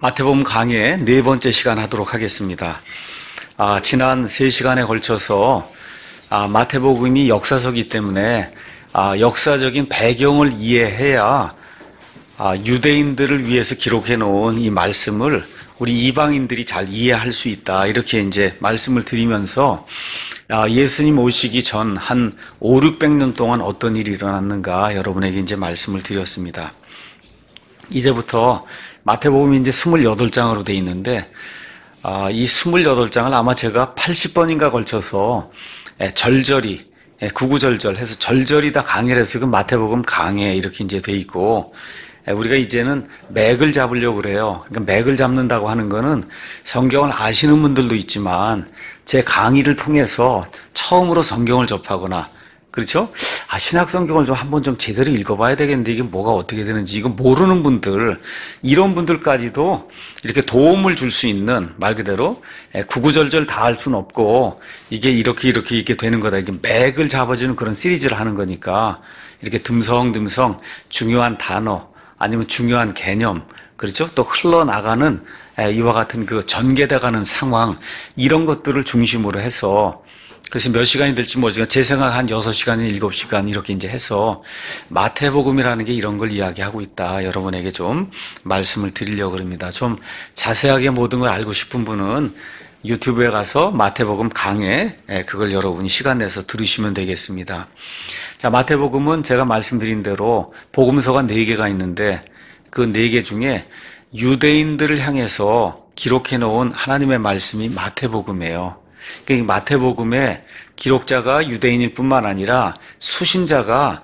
마태복음 강의 네 번째 시간 하도록 하겠습니다. 지난 3시간에 걸쳐서 마태복음이 역사서이기 때문에 역사적인 배경을 이해해야 유대인들을 위해서 기록해 놓은 이 말씀을 우리 이방인들이 잘 이해할 수 있다. 이렇게 이제 말씀을 드리면서 예수님 오시기 전 한 5, 600년 동안 어떤 일이 일어났는가 여러분에게 이제 말씀을 드렸습니다. 이제부터 마태복음이 이제 28장으로 돼 있는데, 이 28장을 아마 제가 80번인가 걸쳐서 절절히, 구구절절 해서 절절히 다 강의를 해서 지금 마태복음 강해 이렇게 이제 돼 있고, 우리가 이제는 맥을 잡으려고 그래요. 그러니까 맥을 잡는다고 하는 거는 성경을 아시는 분들도 있지만, 제 강의를 통해서 처음으로 성경을 접하거나, 그렇죠? 신약 성경을 좀 한번 좀 제대로 읽어봐야 되겠는데 이게 뭐가 어떻게 되는지 이거 모르는 분들, 이런 분들까지도 이렇게 도움을 줄 수 있는 말 그대로 구구절절 다 할 수는 없고 이게 이렇게 되는 거다. 이게 맥을 잡아주는 그런 시리즈를 하는 거니까 이렇게 듬성듬성 중요한 단어 아니면 중요한 개념, 그렇죠? 또 흘러나가는 이와 같은 그 전개돼가는 상황, 이런 것들을 중심으로 해서 그래서 몇 시간이 될지 모르지만 제 생각 한 6시간이나 7시간 이렇게 이제 해서 마태복음이라는 게 이런 걸 이야기하고 있다. 여러분에게 좀 말씀을 드리려고 합니다. 좀 자세하게 모든 걸 알고 싶은 분은 유튜브에 가서 마태복음 강해, 그걸 여러분이 시간 내서 들으시면 되겠습니다. 자, 마태복음은 제가 말씀드린 대로 복음서가 4개가 있는데 그 4개 중에 유대인들을 향해서 기록해 놓은 하나님의 말씀이 마태복음이에요. 그러니까 마태복음의 기록자가 유대인일 뿐만 아니라 수신자가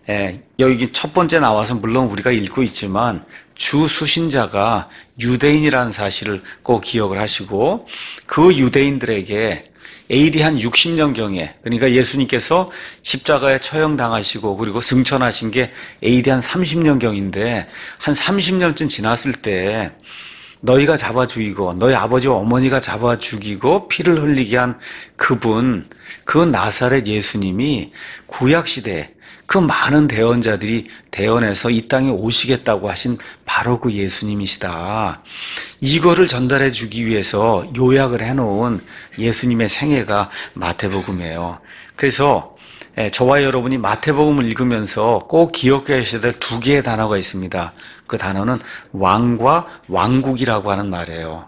여기 첫 번째 나와서 물론 우리가 읽고 있지만 주 수신자가 유대인이라는 사실을 꼭 기억을 하시고 그 유대인들에게 AD 한 60년경에 그러니까 예수님께서 십자가에 처형당하시고 그리고 승천하신 게 AD 한 30년경인데 한 30년쯤 지났을 때 너희가 잡아 죽이고 너희 아버지와 어머니가 잡아 죽이고 피를 흘리게 한 그분, 그 나사렛 예수님이 구약시대에 그 많은 대언자들이 대언해서 이 땅에 오시겠다고 하신 바로 그 예수님이시다. 이거를 전달해 주기 위해서 요약을 해놓은 예수님의 생애가 마태복음이에요. 그래서 저와 여러분이 마태복음을 읽으면서 꼭 기억하셔야 될 2개의 단어가 있습니다. 그 단어는 왕과 왕국이라고 하는 말이에요.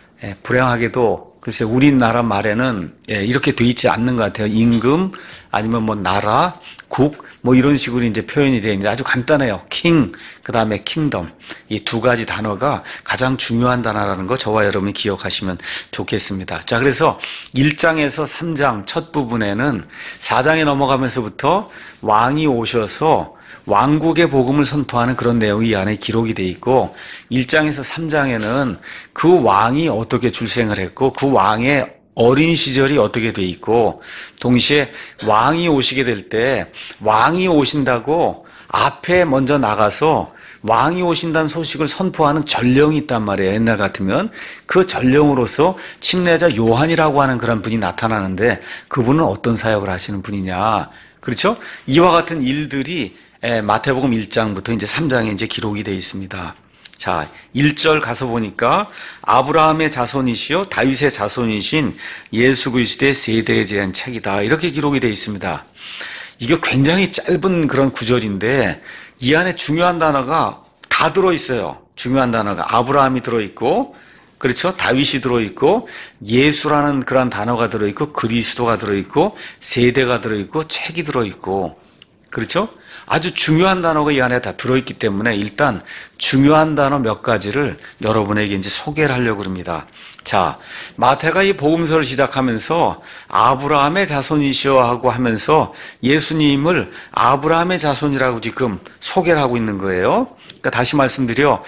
불행하게도 글쎄 우리나라 말에는 이렇게 돼 있지 않는 것 같아요. 임금 아니면 뭐 나라, 국 뭐 이런 식으로 이제 표현이 되어 있는데 아주 간단해요. king, 그 다음에 kingdom. 이 2가지 단어가 가장 중요한 단어라는 거 저와 여러분이 기억하시면 좋겠습니다. 자, 그래서 1장에서 3장 첫 부분에는 4장에 넘어가면서부터 왕이 오셔서 왕국의 복음을 선포하는 그런 내용이 이 안에 기록이 되어 있고 1장에서 3장에는 그 왕이 어떻게 출생을 했고 그 왕의 어린 시절이 어떻게 돼 있고 동시에 왕이 오시게 될 때 왕이 오신다고 앞에 먼저 나가서 왕이 오신다는 소식을 선포하는 전령이 있단 말이에요. 옛날 같으면 그 전령으로서 침례자 요한이라고 하는 그런 분이 나타나는데 그분은 어떤 사역을 하시는 분이냐, 그렇죠? 이와 같은 일들이 마태복음 1장부터 이제 3장에 이제 기록이 되어 있습니다. 자, 1절 가서 보니까 아브라함의 자손이시요 다윗의 자손이신 예수 그리스도의 세대에 대한 책이다. 이렇게 기록이 되어 있습니다. 이게 굉장히 짧은 그런 구절인데 이 안에 중요한 단어가 다 들어있어요. 중요한 단어가 아브라함이 들어있고 그렇죠? 다윗이 들어있고 예수라는 그런 단어가 들어있고 그리스도가 들어있고 세대가 들어있고 책이 들어있고 그렇죠? 아주 중요한 단어가 이 안에 다 들어있기 때문에 일단 중요한 단어 몇 가지를 여러분에게 이제 소개를 하려고 합니다. 자, 마태가 이 복음서를 시작하면서 아브라함의 자손이시여 하고 하면서 예수님을 아브라함의 자손이라고 지금 소개를 하고 있는 거예요. 그러니까 다시 말씀드려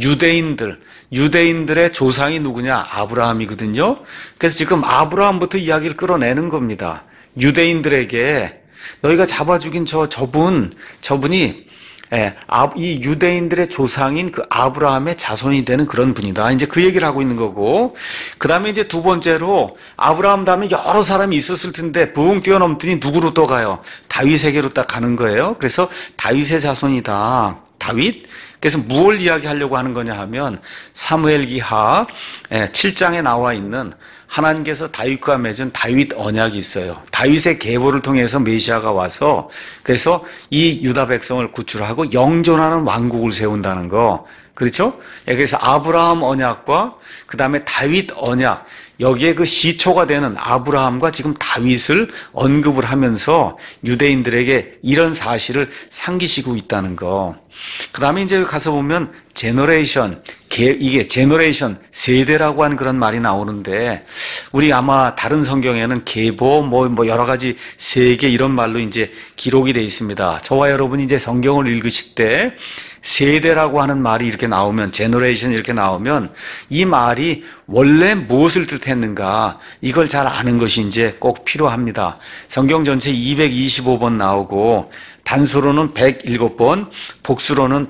유대인들의 조상이 누구냐? 아브라함이거든요. 그래서 지금 아브라함부터 이야기를 끌어내는 겁니다. 유대인들에게 너희가 잡아 죽인 저분이 이 유대인들의 조상인 그 아브라함의 자손이 되는 그런 분이다. 이제 그 얘기를 하고 있는 거고, 그 다음에 이제 2번째로 아브라함 다음에 여러 사람이 있었을 텐데 붕 뛰어넘더니 누구로 또 가요? 다윗에게로 딱 가는 거예요. 그래서 다윗의 자손이다. 다윗. 그래서 무엇을 이야기하려고 하는 거냐 하면 사무엘기하 7장에 나와 있는 하나님께서 다윗과 맺은 다윗 언약이 있어요. 다윗의 계보를 통해서 메시아가 와서 그래서 이 유다 백성을 구출하고 영존하는 왕국을 세운다는 거. 그렇죠? 그래서 아브라함 언약과 그 다음에 다윗 언약, 여기에 그 시초가 되는 아브라함과 지금 다윗을 언급을 하면서 유대인들에게 이런 사실을 상기시키고 있다는 거. 그 다음에 이제 가서 보면 제너레이션, 이게 제너레이션, 세대라고 하는 그런 말이 나오는데, 우리 아마 다른 성경에는 계보, 뭐 여러 가지 세계 이런 말로 이제 기록이 되어 있습니다. 저와 여러분이 이제 성경을 읽으실 때 세대라고 하는 말이 이렇게 나오면, 제너레이션 이렇게 나오면 이 말이 원래 무엇을 뜻했는가, 이걸 잘 아는 것이 이제 꼭 필요합니다. 성경 전체 225번 나오고 단수로는 107번, 복수로는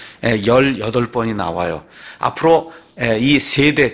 118번이 나와요. 앞으로 이 세대,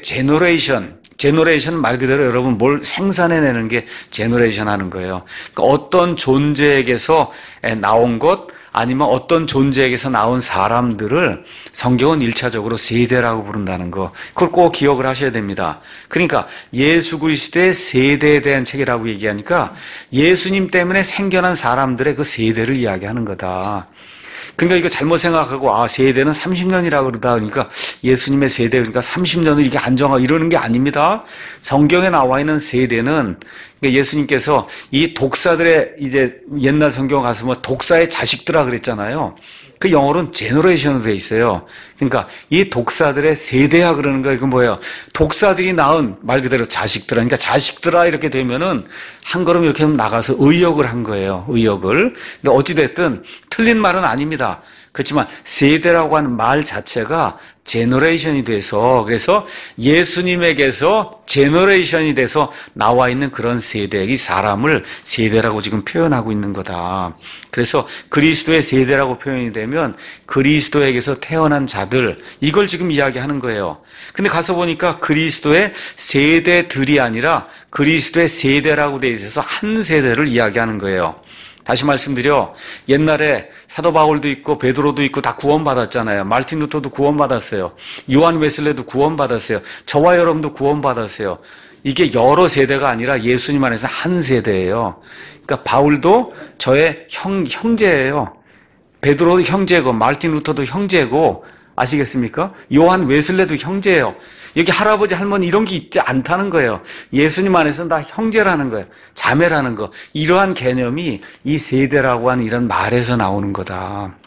제너레이션 말 그대로 여러분 뭘 생산해내는 게 제너레이션 하는 거예요. 그러니까 어떤 존재에게서 나온 것, 아니면 어떤 존재에게서 나온 사람들을 성경은 1차적으로 세대라고 부른다는 거. 그걸 꼭 기억을 하셔야 됩니다. 그러니까 예수 그리스도의 세대에 대한 책이라고 얘기하니까 예수님 때문에 생겨난 사람들의 그 세대를 이야기하는 거다. 그러니까 이거 잘못 생각하고 세대는 30년이라고 그러다 그러니까 예수님의 세대 그러니까 30년을 이렇게 안정하고 이러는 게 아닙니다. 성경에 나와 있는 세대는 그러니까 예수님께서 이 독사들의 이제 옛날 성경 가서 뭐 독사의 자식들아 그랬잖아요. 그 영어로는 제너레이션으로 돼 있어요. 그러니까 이 독사들의 세대야 그러는 거예요. 그 뭐예요? 독사들이 낳은 말 그대로 자식들아. 그러니까 자식들아 이렇게 되면은 한 걸음 이렇게 나가서 의역을 한 거예요. 의역을. 근데 어찌됐든 틀린 말은 아닙니다. 그렇지만 세대라고 하는 말 자체가 제너레이션이 돼서 그래서 예수님에게서 제너레이션이 돼서 나와 있는 그런 세대, 이 사람을 세대라고 지금 표현하고 있는 거다. 그래서 그리스도의 세대라고 표현이 되면 그리스도에게서 태어난 자들, 이걸 지금 이야기하는 거예요. 근데 가서 보니까 그리스도의 세대들이 아니라 그리스도의 세대라고 돼 있어서 한 세대를 이야기하는 거예요. 다시 말씀드려, 옛날에 사도 바울도 있고 베드로도 있고 다 구원받았잖아요. 마르틴 루터도 구원받았어요. 요한 웨슬레도 구원받았어요. 저와 여러분도 구원받았어요. 이게 여러 세대가 아니라 예수님 안에서 한 세대예요. 그러니까 바울도 저의 형제예요. 베드로도 형제고 마르틴 루터도 형제고 아시겠습니까? 요한 웨슬레도 형제예요. 여기 할아버지 할머니 이런 게 있지 않다는 거예요. 예수님 안에서는 다 형제라는 거예요. 자매라는 거. 이러한 개념이 이 세대라고 하는 이런 말에서 나오는 거다.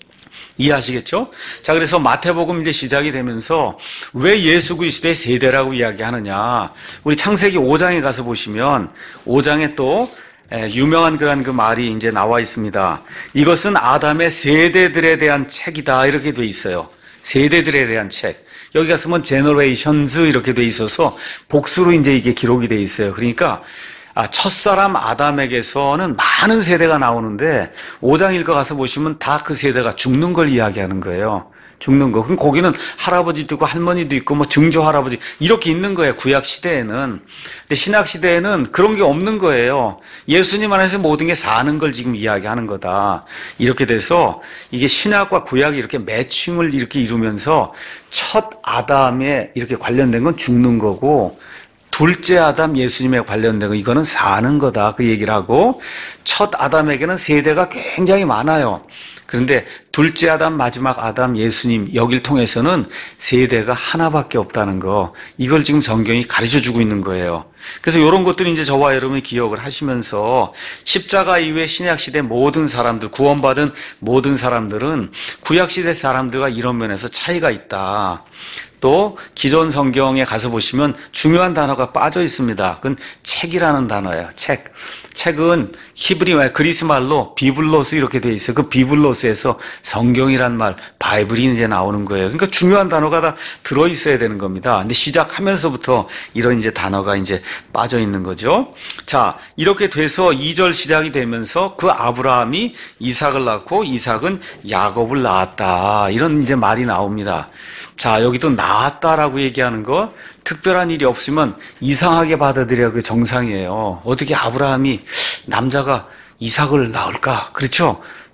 이해하시겠죠? 자, 그래서 마태복음 이제 시작이 되면서 왜 예수 그리스도의 세대라고 이야기하느냐? 우리 창세기 5장에 가서 보시면 5장에 또 유명한 그 말이 이제 나와 있습니다. 이것은 아담의 세대들에 대한 책이다. 이렇게 돼 있어요. 세대들에 대한 책. 여기 가서 보면 generations 이렇게 돼 있어서 복수로 이제 이게 기록이 돼 있어요. 그러니까 첫사람 아담에게서는 많은 세대가 나오는데 5장 읽어 가서 보시면 다 그 세대가 죽는 걸 이야기하는 거예요. 죽는 거. 그럼 거기는 할아버지도 있고 할머니도 있고 뭐 증조 할아버지 이렇게 있는 거예요. 구약 시대에는. 근데 신약 시대에는 그런 게 없는 거예요. 예수님 안에서 모든 게 사는 걸 지금 이야기하는 거다. 이렇게 돼서 이게 신약과 구약이 이렇게 매칭을 이렇게 이루면서 첫 아담에 이렇게 관련된 건 죽는 거고 둘째 아담 예수님에 관련된 거 이거는 사는 거다. 그 얘기를 하고 첫 아담에게는 세대가 굉장히 많아요. 그런데 둘째 아담, 마지막 아담, 예수님 여길 통해서는 세대가 하나밖에 없다는 거 이걸 지금 성경이 가르쳐주고 있는 거예요. 그래서 이런 것들은 이제 저와 여러분이 기억을 하시면서 십자가 이후에 신약시대 모든 사람들, 구원받은 모든 사람들은 구약시대 사람들과 이런 면에서 차이가 있다. 또 기존 성경에 가서 보시면 중요한 단어가 빠져 있습니다. 그건 책이라는 단어예요. 책. 책은 히브리말, 그리스 말로 비블로스 이렇게 돼 있어요. 그 비블로스에서 성경이란 말, 바이블이 이제 나오는 거예요. 그러니까 중요한 단어가 다 들어 있어야 되는 겁니다. 근데 시작하면서부터 이런 이제 단어가 이제 빠져 있는 거죠. 자, 이렇게 돼서 2절 시작이 되면서 그 아브라함이 이삭을 낳고 이삭은 야곱을 낳았다. 이런 이제 말이 나옵니다. 자, 여기도 낳았다라고 얘기하는 거 특별한 일이 없으면 이상하게 받아들여야 그 정상이에요. 어떻게 아브라함이 남자가 이삭을 낳을까? 그렇죠?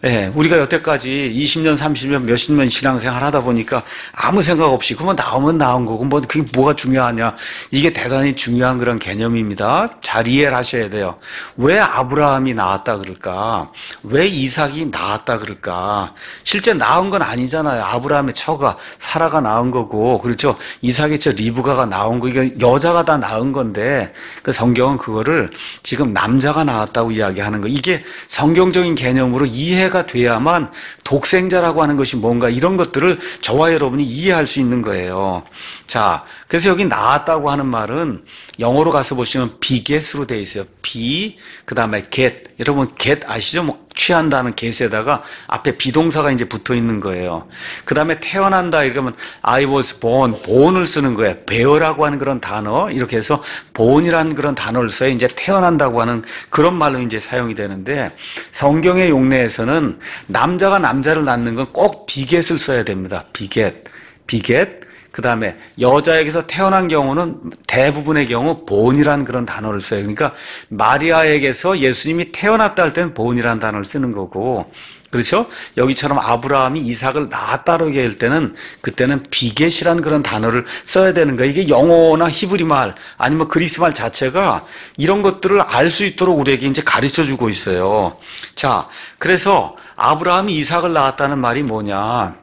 예, 우리가 여태까지 20년, 30년, 몇십 년 신앙생활 하다 보니까 아무 생각 없이 그만 나오면 나온 거고 뭐 그게 뭐가 중요하냐. 이게 대단히 중요한 그런 개념입니다. 잘 이해를 하셔야 돼요. 왜 아브라함이 나왔다 그럴까? 왜 이삭이 나왔다 그럴까? 실제 낳은 건 아니잖아요. 아브라함의 처가 사라가 낳은 거고, 그렇죠? 이삭의 처 리브가가 나온 거, 이게 여자가 다 낳은 건데, 그 성경은 그거를 지금 남자가 나왔다고 이야기하는 거. 이게 성경적인 개념으로 이해가 돼야만 독생자라고 하는 것이 뭔가 이런 것들을 저와 여러분이 이해할 수 있는 거예요. 자, 그래서 여기 나왔다고 하는 말은 영어로 가서 보시면 beget으로 되어 있어요. be, 그 다음에 get. 여러분 get 아시죠? 뭐 취한다는 get에다가 앞에 비동사가 이제 붙어 있는 거예요. 그 다음에 태어난다 이러면 I was born, born을 쓰는 거예요. bear라고 하는 그런 단어, 이렇게 해서 born이라는 그런 단어를 써야 이제 태어난다고 하는 그런 말로 이제 사용이 되는데, 성경의 용례에서는 남자가 남자를 낳는 건 꼭 beget을 써야 됩니다. beget. 그 다음에 여자에게서 태어난 경우는 대부분의 경우 born이라는 그런 단어를 써요. 그러니까 마리아에게서 예수님이 태어났다 할 때는 born이라는 단어를 쓰는 거고, 그렇죠? 여기처럼 아브라함이 이삭을 낳았다고 얘기할 때는 그때는 비겟이라는 그런 단어를 써야 되는 거예요. 이게 영어나 히브리 말 아니면 그리스 말 자체가 이런 것들을 알 수 있도록 우리에게 이제 가르쳐 주고 있어요. 자, 그래서 아브라함이 이삭을 낳았다는 말이 뭐냐?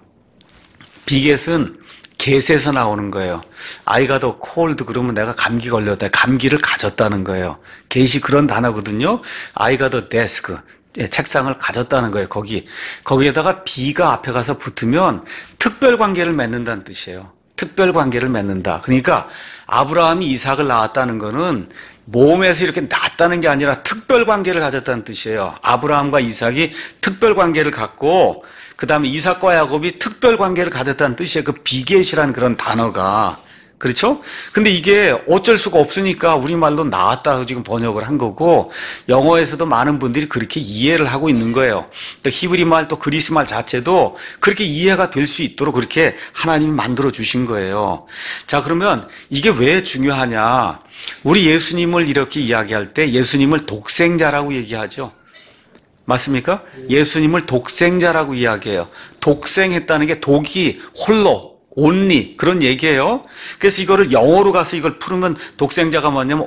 비겟은 get에서 나오는 거예요. I got a cold 그러면 내가 감기 걸렸다. 감기를 가졌다는 거예요. get이 그런 단어거든요. I got a desk. 책상을 가졌다는 거예요. 거기에다가 be가 앞에 가서 붙으면 특별 관계를 맺는다는 뜻이에요. 특별 관계를 맺는다. 그러니까 아브라함이 이삭을 낳았다는 거는 몸에서 이렇게 낳았다는 게 아니라 특별 관계를 가졌다는 뜻이에요. 아브라함과 이삭이 특별 관계를 갖고 그 다음에 이삭과 야곱이 특별 관계를 가졌다는 뜻이에요. 그 비겟이라는 그런 단어가. 그렇죠? 근데 이게 어쩔 수가 없으니까 우리말로 나왔다 지금 번역을 한 거고, 영어에서도 많은 분들이 그렇게 이해를 하고 있는 거예요. 또 히브리 말 또 그리스 말 자체도 그렇게 이해가 될 수 있도록 그렇게 하나님이 만들어 주신 거예요. 자, 그러면 이게 왜 중요하냐? 우리 예수님을 이렇게 이야기할 때 예수님을 독생자라고 얘기하죠. 맞습니까? 예수님을 독생자라고 이야기해요. 독생했다는 게 독이 홀로, only 그런 얘기예요. 그래서 이거를 영어로 가서 이걸 풀으면 독생자가 뭐냐면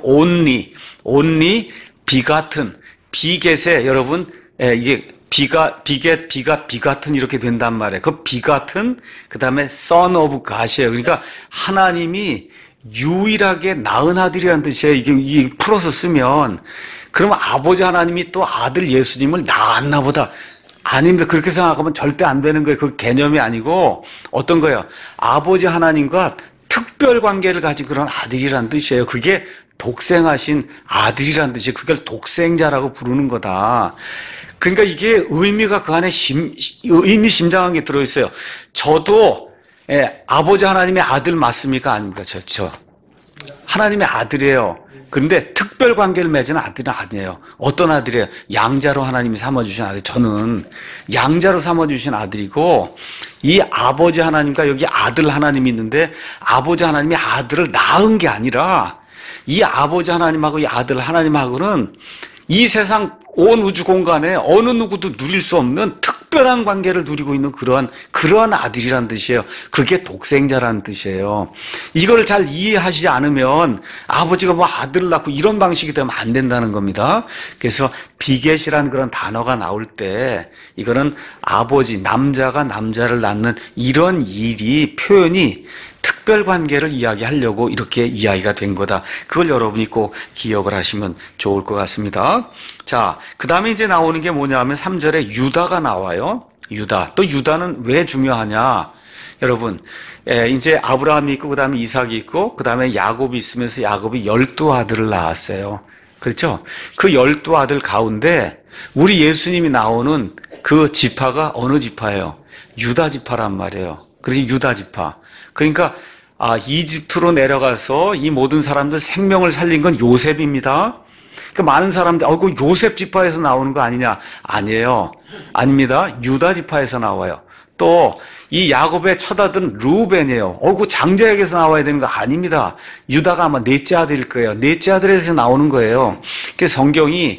only 비같은, 비겟에 여러분 이게 비겟 비같은 이렇게 된단 말이에요. 그 비같은, 그 다음에 son of God이에요. 그러니까 하나님이 유일하게 낳은 아들이라는 뜻이에요. 이게 풀어서 쓰면, 그러면 아버지 하나님이 또 아들 예수님을 낳았나 보다. 아닙니다. 그렇게 생각하면 절대 안 되는 거예요. 그 개념이 아니고 어떤 거예요? 아버지 하나님과 특별 관계를 가진 그런 아들이란 뜻이에요. 그게 독생하신 아들이란 뜻이에요. 그걸 독생자라고 부르는 거다. 그러니까 이게 의미가 그 안에 의미심장한 게 들어있어요. 저도 아버지 하나님의 아들 맞습니까? 아닙니까? 저 하나님의 아들이에요. 그런데 특별 관계를 맺은 아들은 아니에요. 어떤 아들이에요? 양자로 하나님이 삼아주신 아들. 저는 양자로 삼아주신 아들이고, 이 아버지 하나님과 여기 아들 하나님이 있는데, 아버지 하나님이 아들을 낳은 게 아니라, 이 아버지 하나님하고 이 아들 하나님하고는 이 세상 온 우주 공간에 어느 누구도 누릴 수 없는 특별한 관계를 누리고 있는 그러한 아들이란 뜻이에요. 그게 독생자라는 뜻이에요. 이걸 잘 이해하시지 않으면 아버지가 뭐 아들을 낳고 이런 방식이 되면 안 된다는 겁니다. 그래서 비겟이라는 그런 단어가 나올 때 이거는 아버지, 남자가 남자를 낳는 이런 일이, 표현이 특별 관계를 이야기하려고 이렇게 이야기가 된 거다. 그걸 여러분이 꼭 기억을 하시면 좋을 것 같습니다. 자, 그 다음에 이제 나오는 게 뭐냐 하면 3절에 유다가 나와요. 유다. 또 유다는 왜 중요하냐? 여러분, 이제 아브라함이 있고, 그 다음에 이삭이 있고, 그 다음에 야곱이 있으면서 야곱이 12아들을 낳았어요. 그렇죠? 그 12아들 가운데 우리 예수님이 나오는 그 지파가 어느 지파예요? 유다 지파란 말이에요. 그래서 유다 지파. 그러니까 이집트로 내려가서 이 모든 사람들 생명을 살린 건 요셉입니다. 그러니까 많은 사람들 그 요셉 지파에서 나오는 거 아니냐? 아니에요. 아닙니다. 유다 지파에서 나와요. 또 이 야곱의 첫 아들은 루벤이에요. 그 장자에게서 나와야 되는 거 아닙니다. 유다가 아마 넷째 아들일 거예요. 넷째 아들에서 나오는 거예요. 그래서 성경이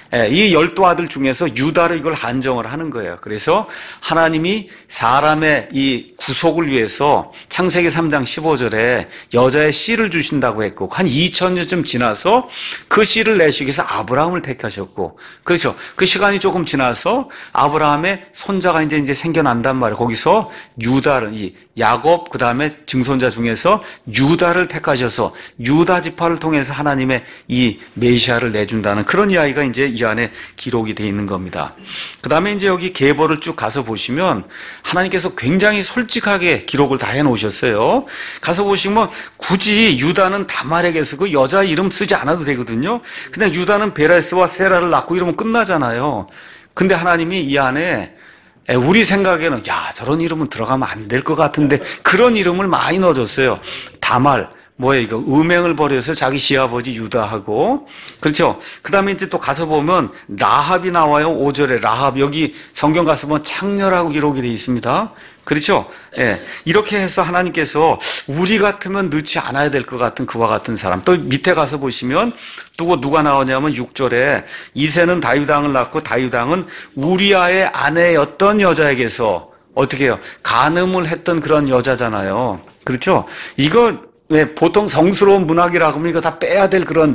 이 12아들 중에서 유다를 이걸 한정을 하는 거예요. 그래서 하나님이 사람의 이 구속을 위해서 창세기 3장 15절에 여자의 씨를 주신다고 했고, 한 2000년쯤 지나서 그 씨를 내시기 위해서 아브라함을 택하셨고, 그렇죠. 그 시간이 조금 지나서 아브라함의 손자가 이제 생겨난단 말이에요. 거기서 유다를, 이 야곱, 그 다음에 증손자 중에서 유다를 택하셔서 유다 지파를 통해서 하나님의 이 메시아를 내준다는 그런 이야기가 이제 이 안에 기록이 되어 있는 겁니다. 그 다음에 이제 여기 계보를 쭉 가서 보시면 하나님께서 굉장히 솔직하게 기록을 다 해놓으셨어요. 가서 보시면 굳이 유다는 다말에게서 그 여자 이름 쓰지 않아도 되거든요. 그냥 유다는 베레스와 세라를 낳고 이러면 끝나잖아요. 근데 하나님이 이 안에 우리 생각에는 야, 저런 이름은 들어가면 안 될 것 같은데 그런 이름을 많이 넣어줬어요. 다말, 뭐예요, 이거? 음행을 벌여서 자기 시아버지 유다하고. 그렇죠? 그 다음에 이제 또 가서 보면 라합이 나와요. 5절에 라합. 여기 성경 가서 보면 창녀라고 기록이 되어 있습니다. 그렇죠? 예. 이렇게 해서 하나님께서 우리 같으면 넣지 않아야 될 것 같은 그와 같은 사람. 또 밑에 가서 보시면 누가 나오냐면 6절에 이새는 다윗 왕을 낳고 다윗 왕은 우리아의 아내였던 여자에게서 어떻게 해요? 간음을 했던 그런 여자잖아요. 그렇죠? 이거 왜 보통 성스러운 문학이라고 하면 이거 다 빼야 될 그런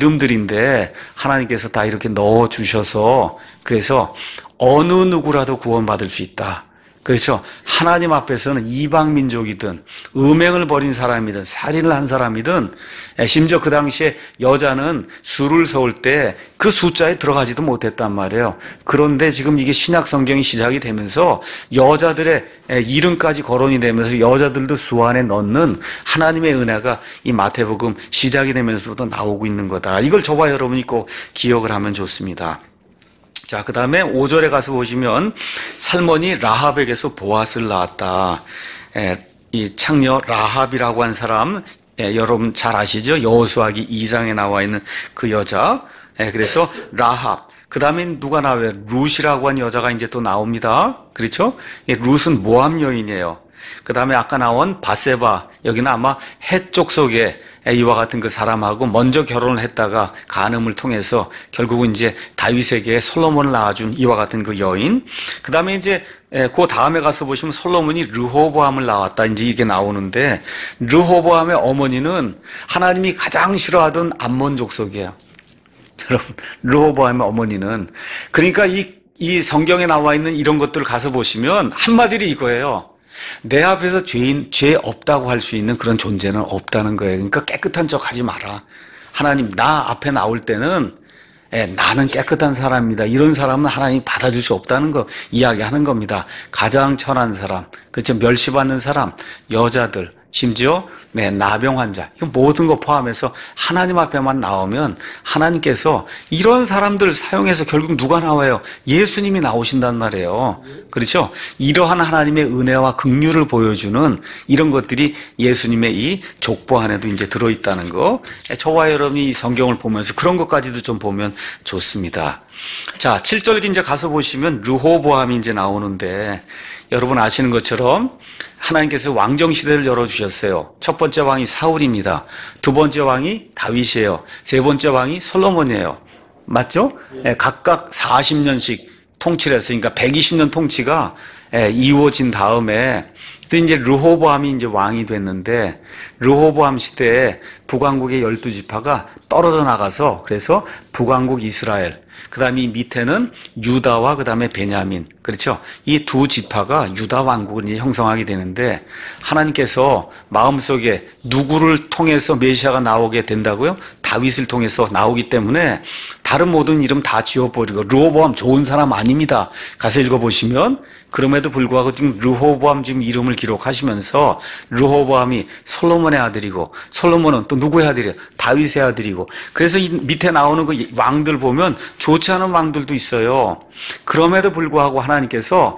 이름들인데 하나님께서 다 이렇게 넣어주셔서 그래서 어느 누구라도 구원받을 수 있다. 그렇죠. 하나님 앞에서는 이방 민족이든 음행을 벌인 사람이든 살인을 한 사람이든 심지어 그 당시에 여자는 수를 세울 때 그 숫자에 들어가지도 못했단 말이에요. 그런데 지금 이게 신약 성경이 시작이 되면서 여자들의 이름까지 거론이 되면서 여자들도 수 안에 넣는 하나님의 은혜가 이 마태복음 시작이 되면서부터 나오고 있는 거다. 이걸 저와 여러분이 꼭 기억을 하면 좋습니다. 자, 그 다음에 5절에 가서 보시면 살몬이 라합에게서 보아스를 낳았다. 이 창녀 라합이라고 한 사람, 여러분 잘 아시죠? 여호수아기 2장에 나와 있는 그 여자. 그래서 라합. 그 다음에 누가 나와요? 룻이라고 한 여자가 이제 또 나옵니다. 그렇죠? 룻은 모함 여인이에요. 그 다음에 아까 나온 바세바. 여기는 아마 헷 족속의 이와 같은 그 사람하고 먼저 결혼을 했다가 간음을 통해서 결국은 이제 다윗에게 솔로몬을 낳아준 이와 같은 그 여인. 그 다음에 이제 그 다음에 가서 보시면 솔로몬이 르호보암을 낳았다. 이제 이게 나오는데 르호보암의 어머니는 하나님이 가장 싫어하던 암몬 족속이에요. 여러분, 르호보암의 어머니는 그러니까 이 성경에 나와 있는 이런 것들을 가서 보시면 한마디로 이거예요. 내 앞에서 죄 없다고 할 수 있는 그런 존재는 없다는 거예요. 그러니까 깨끗한 척 하지 마라. 하나님, 나 앞에 나올 때는 나는 깨끗한 사람입니다. 이런 사람은 하나님이 받아줄 수 없다는 거 이야기하는 겁니다. 가장 천한 사람, 그렇죠? 멸시받는 사람, 여자들, 심지어 나병 환자, 이 모든 거 포함해서 하나님 앞에만 나오면 하나님께서 이런 사람들 사용해서 결국 누가 나와요? 예수님이 나오신단 말이에요. 그렇죠? 이러한 하나님의 은혜와 긍휼을 보여주는 이런 것들이 예수님의 이 족보 안에도 이제 들어있다는 거. 저와 여러분이 이 성경을 보면서 그런 것까지도 좀 보면 좋습니다. 자, 7절 이제 가서 보시면 르호보암이 이제 나오는데 여러분 아시는 것처럼 하나님께서 왕정 시대를 열어주셨어요. 첫 번째 왕이 사울입니다. 두 번째 왕이 다윗이에요. 세 번째 왕이 솔로몬이에요. 맞죠? 각각 40년씩 통치를 했으니까 120년 통치가 이루어진 다음에 또 이제 르호보암이 이제 왕이 됐는데 르호보암 시대에 북왕국의 12지파가 떨어져 나가서 그래서 북왕국 이스라엘, 그 다음에 이 밑에는 유다와 그 다음에 베냐민. 그렇죠? 이 두 지파가 유다 왕국을 이제 형성하게 되는데 하나님께서 마음속에 누구를 통해서 메시아가 나오게 된다고요? 다윗을 통해서 나오기 때문에 다른 모든 이름 다 지워버리고 르호보암 좋은 사람 아닙니다. 가서 읽어보시면 그럼에도 불구하고 지금 르호보암 지금 이름을 기록하시면서 르호보암이 솔로몬의 아들이고 솔로몬은 또 누구의 아들이에요? 다윗의 아들이고 그래서 이 밑에 나오는 그 왕들 보면 좋지 않은 왕들도 있어요. 그럼에도 불구하고 하나님께서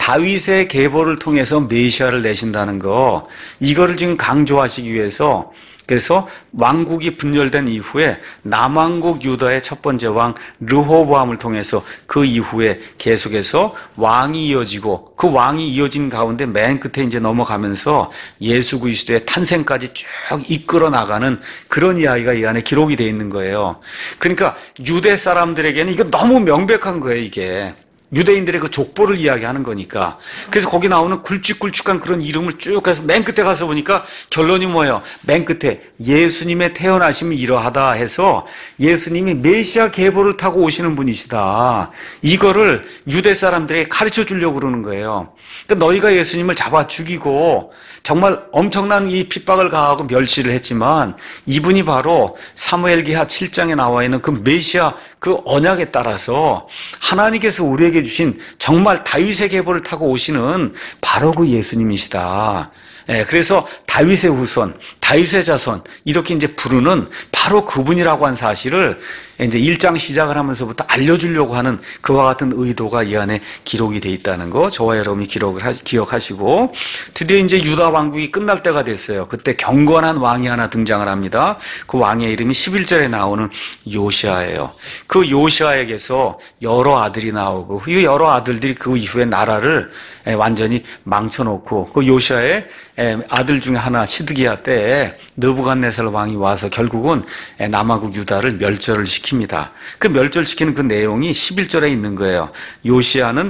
다윗의 계보를 통해서 메시아를 내신다는 거, 이거를 지금 강조하시기 위해서, 그래서 왕국이 분열된 이후에 남왕국 유다의 첫 번째 왕 르호보암을 통해서 그 이후에 계속해서 왕이 이어지고, 그 왕이 이어진 가운데 맨 끝에 이제 넘어가면서 예수 그리스도의 탄생까지 쭉 이끌어 나가는 그런 이야기가 이 안에 기록이 되어 있는 거예요. 그러니까 유대 사람들에게는 이거 너무 명백한 거예요, 이게. 유대인들의 그 족보를 이야기하는 거니까. 그래서 거기 나오는 굵직굵직한 그런 이름을 쭉 해서 맨 끝에 가서 보니까 결론이 뭐예요? 맨 끝에 예수님의 태어나심이 이러하다 해서 예수님이 메시아 계보를 타고 오시는 분이시다. 이거를 유대 사람들에게 가르쳐 주려고 그러는 거예요. 그러니까 너희가 예수님을 잡아 죽이고 정말 엄청난 이 핍박을 가하고 멸시를 했지만 이분이 바로 사무엘기하 7장에 나와 있는 그 메시아 그 언약에 따라서 하나님께서 우리에게 주신 정말 다윗의 계보를 타고 오시는 바로 그 예수님이시다. 그래서 다윗의 후손, 다윗의 자손 이렇게 이제 부르는 바로 그분이라고 한 사실을 이제 1장 시작을 하면서부터 알려주려고 하는 그와 같은 의도가 이 안에 기록이 돼 있다는 거 저와 여러분이 기억하시고 드디어 이제 유다 왕국이 끝날 때가 됐어요. 그때 경건한 왕이 하나 등장을 합니다. 그 왕의 이름이 11절에 나오는 요시아예요. 그 요시아에게서 여러 아들이 나오고 이 여러 아들들이 그 이후에 나라를 완전히 망쳐놓고 그 요시아의 아들 중에 하나 시드기야 때에 느부갓네살 왕이 와서 결국은 남아국 유다를 멸절을 시킵니다. 그 멸절시키는 그 내용이 11절에 있는 거예요. 요시아는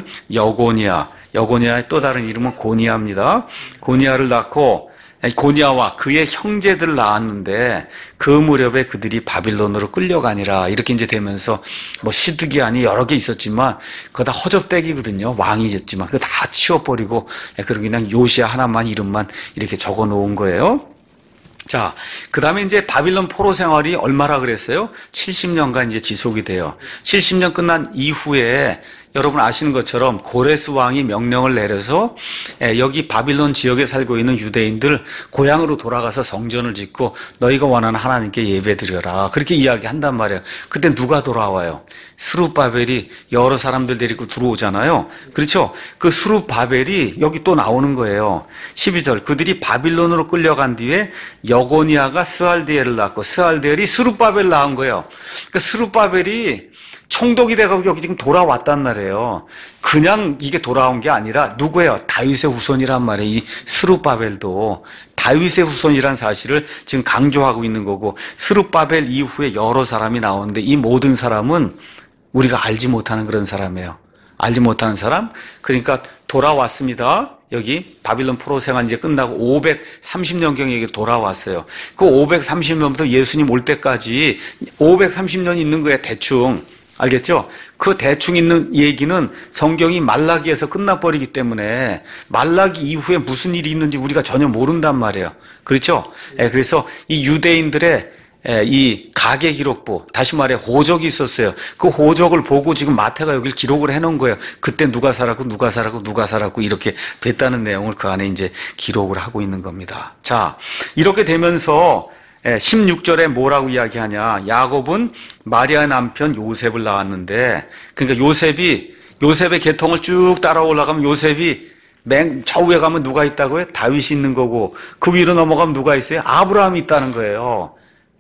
여고니아의 또 다른 이름은 고니아입니다. 고니아를 낳고 고니아와 그의 형제들을 낳았는데 그 무렵에 그들이 바빌론으로 끌려가니라 이렇게 이제 되면서 뭐 시드기아니 여러 개 있었지만 그거 다 허접대기거든요. 왕이었지만 그거 다 치워버리고 그런 그냥 요시아 하나만 이름만 이렇게 적어 놓은 거예요. 자, 그 다음에 이제 바빌론 포로 생활이 얼마나 그랬어요? 70년간 이제 지속이 돼요. 70년 끝난 이후에 여러분 아시는 것처럼 고레스 왕이 명령을 내려서 여기 바빌론 지역에 살고 있는 유대인들 고향으로 돌아가서 성전을 짓고 너희가 원하는 하나님께 예배드려라. 그렇게 이야기한단 말이에요. 그때 누가 돌아와요? 스룹바벨이 여러 사람들 데리고 들어오잖아요. 그렇죠? 그 스룹바벨이 여기 또 나오는 거예요. 12절 그들이 바빌론으로 끌려간 뒤에 여고니아가 스알디엘을 낳고 스알디엘이 스룹바벨을 낳은 거예요. 그러니까 스룹바벨이 총독이 돼가지고 여기 지금 돌아왔단 말이에요. 그냥 이게 돌아온 게 아니라 누구예요? 다윗의 후손이란 말이에요. 이 스룹바벨도 다윗의 후손이란 사실을 지금 강조하고 있는 거고 스룹바벨 이후에 여러 사람이 나오는데 이 모든 사람은 우리가 알지 못하는 그런 사람이에요. 알지 못하는 사람? 그러니까 돌아왔습니다. 여기 바빌론 포로 생활 이제 끝나고 530년경에 돌아왔어요. 그 530년부터 예수님 올 때까지 530년 있는 거예요. 대충. 알겠죠? 그 대충 있는 얘기는 성경이 말라기에서 끝나버리기 때문에 말라기 이후에 무슨 일이 있는지 우리가 전혀 모른단 말이에요. 그렇죠? 그래서 이 유대인들의 이 가계 기록부, 다시 말해 호적이 있었어요. 그 호적을 보고 지금 마태가 여기를 기록을 해놓은 거예요. 그때 누가 살았고 이렇게 됐다는 내용을 그 안에 이제 기록을 하고 있는 겁니다. 자, 이렇게 되면서 16절에 뭐라고 이야기하냐. 야곱은 마리아의 남편 요셉을 낳았는데, 그러니까 요셉의 계통을 쭉 따라 올라가면 요셉이 맨 저 위에 가면 누가 있다고요? 다윗이 있는 거고, 그 위로 넘어가면 누가 있어요? 아브라함이 있다는 거예요.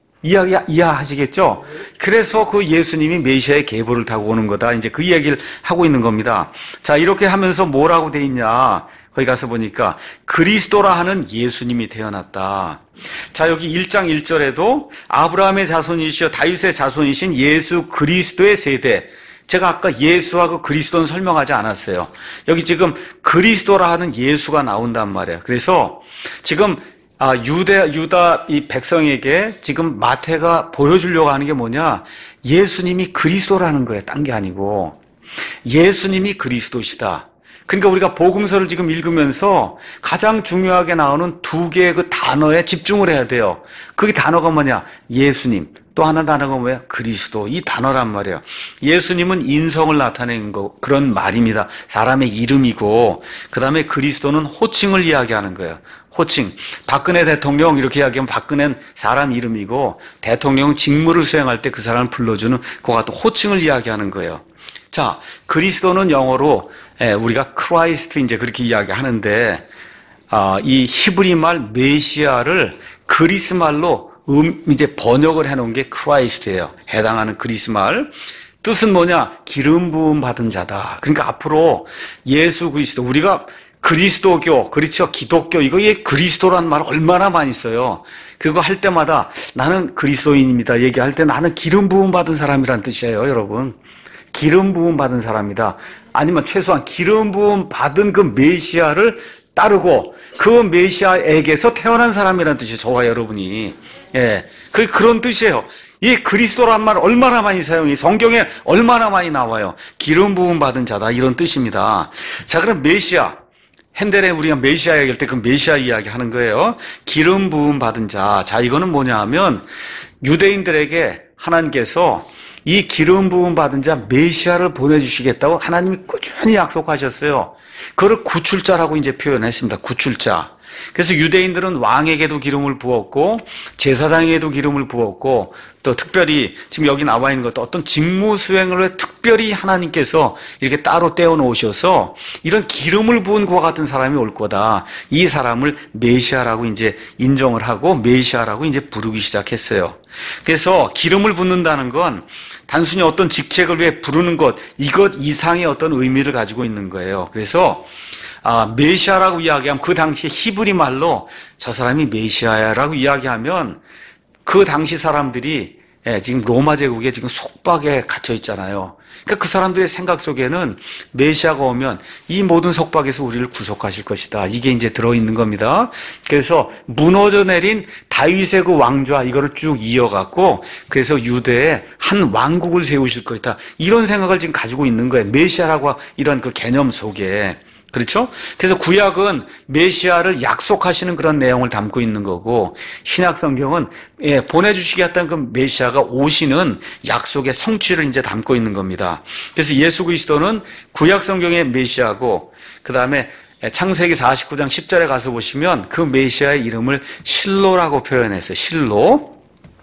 이해하시겠죠? 그래서 그 예수님이 메시아의 계보를 타고 오는 거다. 이제 그 이야기를 하고 있는 겁니다. 자, 이렇게 하면서 뭐라고 돼 있냐. 거기 가서 보니까 그리스도라 하는 예수님이 태어났다. 자, 여기 1장 1절에도 아브라함의 자손이시여 다윗의 자손이신 예수 그리스도의 세대. 제가 아까 예수와 그 그리스도는 설명하지 않았어요. 여기 지금 그리스도라 하는 예수가 나온단 말이에요. 그래서 지금 유다 이 백성에게 지금 마태가 보여주려고 하는 게 뭐냐? 예수님이 그리스도라는 거예요. 딴 게 아니고. 예수님이 그리스도시다. 그러니까 우리가 복음서를 지금 읽으면서 가장 중요하게 나오는 두 개의 그 단어에 집중을 해야 돼요. 그 단어가 뭐냐? 예수님. 또 하나 단어가 뭐야? 그리스도. 이 단어란 말이에요. 예수님은 인성을 나타내는 거, 그런 말입니다. 사람의 이름이고, 그 다음에 그리스도는 호칭을 이야기하는 거예요. 호칭. 박근혜 대통령 이렇게 이야기하면 박근혜는 사람 이름이고, 대통령은 직무를 수행할 때 그 사람을 불러주는 그와 같은 호칭을 이야기하는 거예요. 자, 그리스도는 영어로 우리가 크라이스트 이제 그렇게 이야기하는데 이 히브리 말 메시아를 그리스 말로 이제 번역을 해놓은 게 크라이스트예요. 해당하는 그리스 말. 뜻은 뭐냐? 기름 부음 받은 자다. 그러니까 앞으로 예수 그리스도, 우리가 그리스도교, 그렇죠? 기독교, 이거에 그리스도라는 말 얼마나 많이 써요. 그거 할 때마다 나는 그리스도인입니다. 얘기할 때 나는 기름 부음 받은 사람이란 뜻이에요, 여러분. 기름 부음 받은 사람이다. 아니면 최소한 기름 부음 받은 그 메시아를 따르고 그 메시아에게서 태어난 사람이란 뜻이에요. 저와 여러분이. 예. 그런 뜻이에요. 이 그리스도란 말 얼마나 많이 사용해. 성경에 얼마나 많이 나와요. 기름 부음 받은 자다. 이런 뜻입니다. 자, 그럼 메시아. 핸델에 우리가 메시아 얘기할 때 그 메시아 이야기 하는 거예요. 기름 부음 받은 자. 자, 이거는 뭐냐 하면 유대인들에게 하나님께서 이 기름 부음 받은 자 메시아를 보내주시겠다고 하나님이 꾸준히 약속하셨어요. 그걸 구출자라고 이제 표현했습니다. 구출자. 그래서 유대인들은 왕에게도 기름을 부었고 제사장에게도 기름을 부었고 또 특별히 지금 여기 나와 있는 것도 어떤 직무 수행을 왜 특별히 하나님께서 이렇게 따로 떼어 놓으셔서 이런 기름을 부은 그와 같은 사람이 올 거다. 이 사람을 메시아라고 이제 인정을 하고 메시아라고 이제 부르기 시작했어요. 그래서 기름을 붓는다는 건 단순히 어떤 직책을 위해 부르는 것, 이것 이상의 어떤 의미를 가지고 있는 거예요. 그래서 메시아라고 이야기하면 그 당시 히브리 말로 저 사람이 메시아야라고 이야기하면 그 당시 사람들이 지금 로마 제국에 지금 속박에 갇혀 있잖아요. 그러니까 그 사람들의 생각 속에는 메시아가 오면 이 모든 속박에서 우리를 구속하실 것이다. 이게 이제 들어있는 겁니다. 그래서 무너져 내린 다윗의 그 왕좌 이거를 쭉 이어갖고 그래서 유대에 한 왕국을 세우실 것이다. 이런 생각을 지금 가지고 있는 거예요. 메시아라고 이런 그 개념 속에. 그렇죠? 그래서 구약은 메시아를 약속하시는 그런 내용을 담고 있는 거고 신약 성경은 보내주시겠다는 그 메시아가 오시는 약속의 성취를 이제 담고 있는 겁니다. 그래서 예수 그리스도는 구약 성경의 메시아고 그 다음에 창세기 49장 10절에 가서 보시면 그 메시아의 이름을 실로라고 표현했어요. 실로.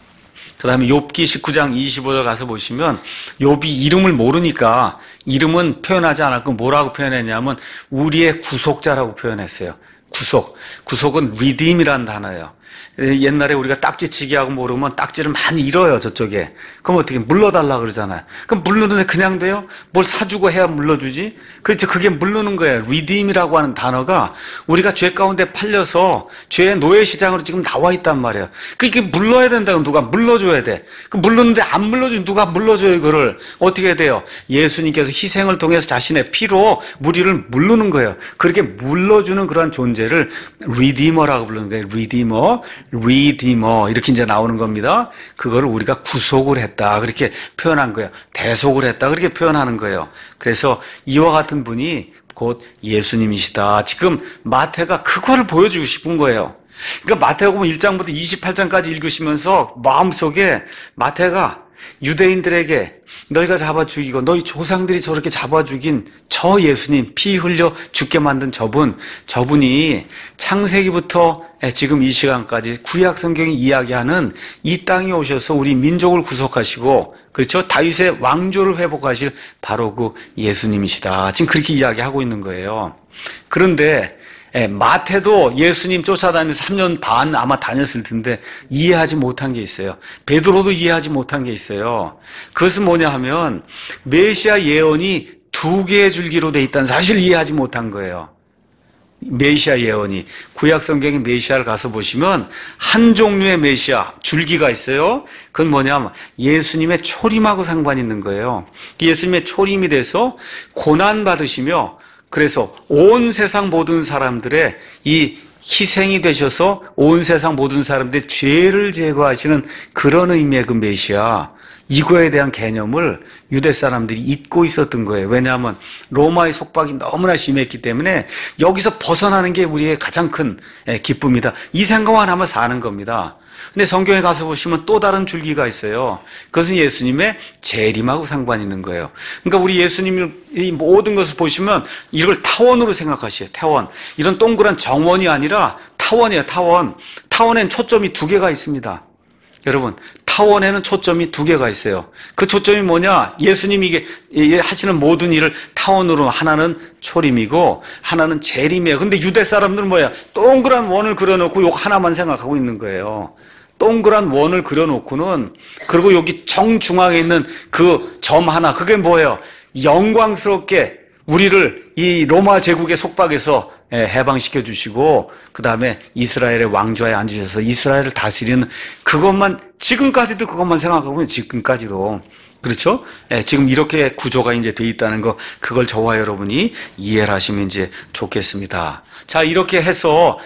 그 다음에 욥기 19장 25절 가서 보시면 욥이 이름을 모르니까 이름은 표현하지 않았고 뭐라고 표현했냐면 우리의 구속자라고 표현했어요. 구속은 redeem이라는 단어예요. 옛날에 우리가 딱지치기 하고 모르면 딱지를 많이 잃어요, 저쪽에. 그럼 어떻게 물러달라 그러잖아요. 그럼 물르는데 그냥 돼요? 뭘 사주고 해야 물러주지? 그렇죠. 그게 물르는 거예요. redeem이라고 하는 단어가 우리가 죄 가운데 팔려서 죄의 노예시장으로 지금 나와 있단 말이에요. 그게 물러야 된다고 누가 물러줘야 돼. 그 물르는데 안 물러주면 누가 물러줘요, 이거를. 어떻게 돼요? 예수님께서 희생을 통해서 자신의 피로 우리를 물르는 거예요. 그렇게 물러주는 그런 존재를 redeemer라고 부르는 거예요. redeemer 이렇게 이제 나오는 겁니다. 그거를 우리가 구속을 했다 그렇게 표현한 거예요. 대속을 했다 그렇게 표현하는 거예요. 그래서 이와 같은 분이 곧 예수님이시다. 지금 마태가 그거를 보여주고 싶은 거예요. 그러니까 마태복음 1장부터 28장까지 읽으시면서 마음속에 마태가 유대인들에게 너희가 잡아 죽이고 너희 조상들이 저렇게 잡아 죽인 저 예수님, 피 흘려 죽게 만든 저분이 창세기부터 지금 이 시간까지 구약 성경이 이야기하는 이 땅에 오셔서 우리 민족을 구속하시고 그렇죠? 다윗의 왕조를 회복하실 바로 그 예수님이시다. 지금 그렇게 이야기하고 있는 거예요. 그런데 마태도 예수님 쫓아다니면서 3년 반 아마 다녔을 텐데 이해하지 못한 게 있어요. 베드로도 이해하지 못한 게 있어요. 그것은 뭐냐 하면 메시아 예언이 2개의 줄기로 돼 있다는 사실을 이해하지 못한 거예요. 메시아 예언이 구약 성경의 메시아를 가서 보시면 한 종류의 메시아 줄기가 있어요. 그건 뭐냐면 예수님의 초림하고 상관이 있는 거예요. 예수님의 초림이 돼서 고난 받으시며 그래서 온 세상 모든 사람들의 이 희생이 되셔서 온 세상 모든 사람들의 죄를 제거하시는 그런 의미의 그 메시아, 이거에 대한 개념을 유대 사람들이 잊고 있었던 거예요. 왜냐하면 로마의 속박이 너무나 심했기 때문에 여기서 벗어나는 게 우리의 가장 큰 기쁨이다. 이 생각만 하면 사는 겁니다. 근데 성경에 가서 보시면 또 다른 줄기가 있어요. 그것은 예수님의 재림하고 상관이 있는 거예요. 그러니까 우리 예수님이 이 모든 것을 보시면 이걸 타원으로 생각하시요. 타원. 이런 동그란 정원이 아니라 타원이에요. 타원. 타원엔 초점이 2개가 있습니다. 여러분, 타원에는 초점이 두 개가 있어요. 그 초점이 뭐냐? 예수님이 이게 하시는 모든 일을 타원으로 하나는 초림이고 하나는 재림이에요. 근데 유대 사람들은 뭐야? 동그란 원을 그려놓고 요 하나만 생각하고 있는 거예요. 동그란 원을 그려놓고는 그리고 여기 정중앙에 있는 그 점 하나 그게 뭐예요? 영광스럽게 우리를 이 로마 제국의 속박에서 해방시켜 주시고 그 다음에 이스라엘의 왕좌에 앉으셔서 이스라엘을 다스리는 그것만 지금까지도 그것만 생각하고 있는 지금까지도 그렇죠? 지금 이렇게 구조가 이제 돼 있다는 거 그걸 저와 여러분이 이해를 하시면 이제 좋겠습니다. 자 이렇게 해서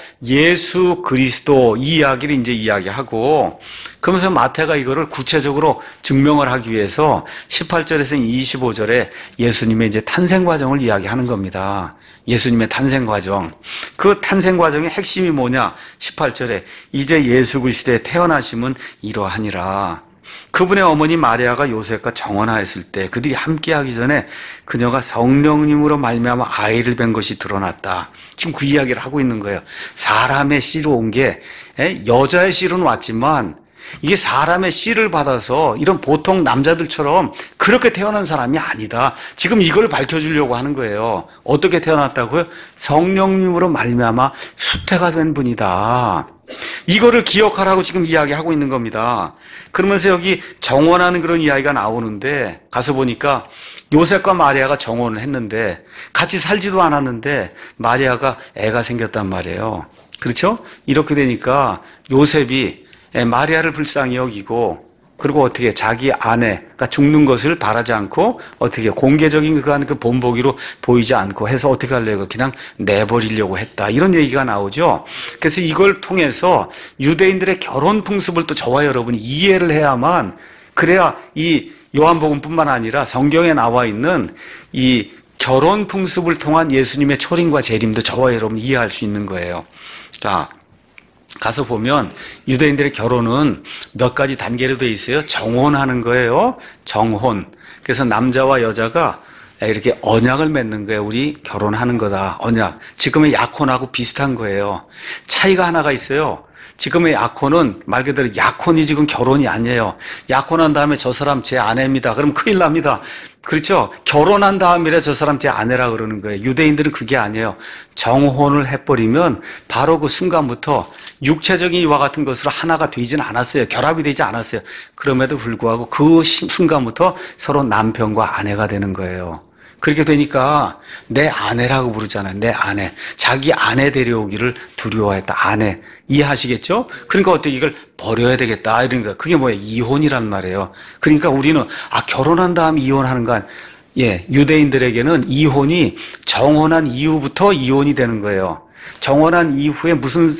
예수 그리스도 이 이야기를 이제 이야기하고 그러면서 마태가 이거를 구체적으로 증명을 하기 위해서 18절에서 25절에 예수님의 이제 탄생 과정을 이야기하는 겁니다. 예수님의 탄생 과정. 그 탄생 과정의 핵심이 뭐냐? 18절에 이제 예수 그리스도의 태어나심은 이러하니라. 그분의 어머니 마리아가 요셉과 정혼하였을 때 그들이 함께하기 전에 그녀가 성령님으로 말미암아 아이를 뵌 것이 드러났다. 지금 그 이야기를 하고 있는 거예요. 사람의 씨로 온 게 여자의 씨로는 왔지만 이게 사람의 씨를 받아서 이런 보통 남자들처럼 그렇게 태어난 사람이 아니다. 지금 이걸 밝혀주려고 하는 거예요. 어떻게 태어났다고요? 성령님으로 말미암아 수태가 된 분이다. 이거를 기억하라고 지금 이야기하고 있는 겁니다. 그러면서 여기 정혼하는 그런 이야기가 나오는데 가서 보니까 요셉과 마리아가 정혼을 했는데 같이 살지도 않았는데 마리아가 애가 생겼단 말이에요. 그렇죠? 이렇게 되니까 요셉이 마리아를 불쌍히 여기고 그리고 어떻게 자기 아내가 죽는 것을 바라지 않고 어떻게 공개적인 그 본보기로 보이지 않고 해서 어떻게 하려고 그냥 내버리려고 했다. 이런 얘기가 나오죠. 그래서 이걸 통해서 유대인들의 결혼 풍습을 또 저와 여러분이 이해를 해야만 그래야 이 요한복음뿐만 아니라 성경에 나와 있는 이 결혼 풍습을 통한 예수님의 초림과 재림도 저와 여러분이 이해할 수 있는 거예요. 자. 가서 보면 유대인들의 결혼은 몇 가지 단계로 되어 있어요. 정혼하는 거예요. 정혼. 그래서 남자와 여자가 이렇게 언약을 맺는 거예요. 우리 결혼하는 거다. 언약. 지금의 약혼하고 비슷한 거예요. 차이가 하나가 있어요. 지금의 약혼은 말 그대로 약혼이 지금 결혼이 아니에요. 약혼한 다음에 저 사람 제 아내입니다. 그럼 큰일 납니다. 그렇죠? 결혼한 다음이라 저 사람 제 아내라 그러는 거예요. 유대인들은 그게 아니에요. 정혼을 해버리면 바로 그 순간부터 육체적인 이와 같은 것으로 하나가 되지는 않았어요. 결합이 되지 않았어요. 그럼에도 불구하고 그 순간부터 서로 남편과 아내가 되는 거예요. 그렇게 되니까 내 아내라고 부르잖아요. 내 아내. 자기 아내 데려오기를 두려워했다. 아내. 이해하시겠죠? 그러니까 어떻게 이걸 버려야 되겠다. 이런 거. 그게 뭐예요? 이혼이란 말이에요. 그러니까 우리는 이혼한 다음 이혼하는 건 유대인들에게는 이혼이 정혼한 이후부터 이혼이 되는 거예요. 정혼한 이후에 무슨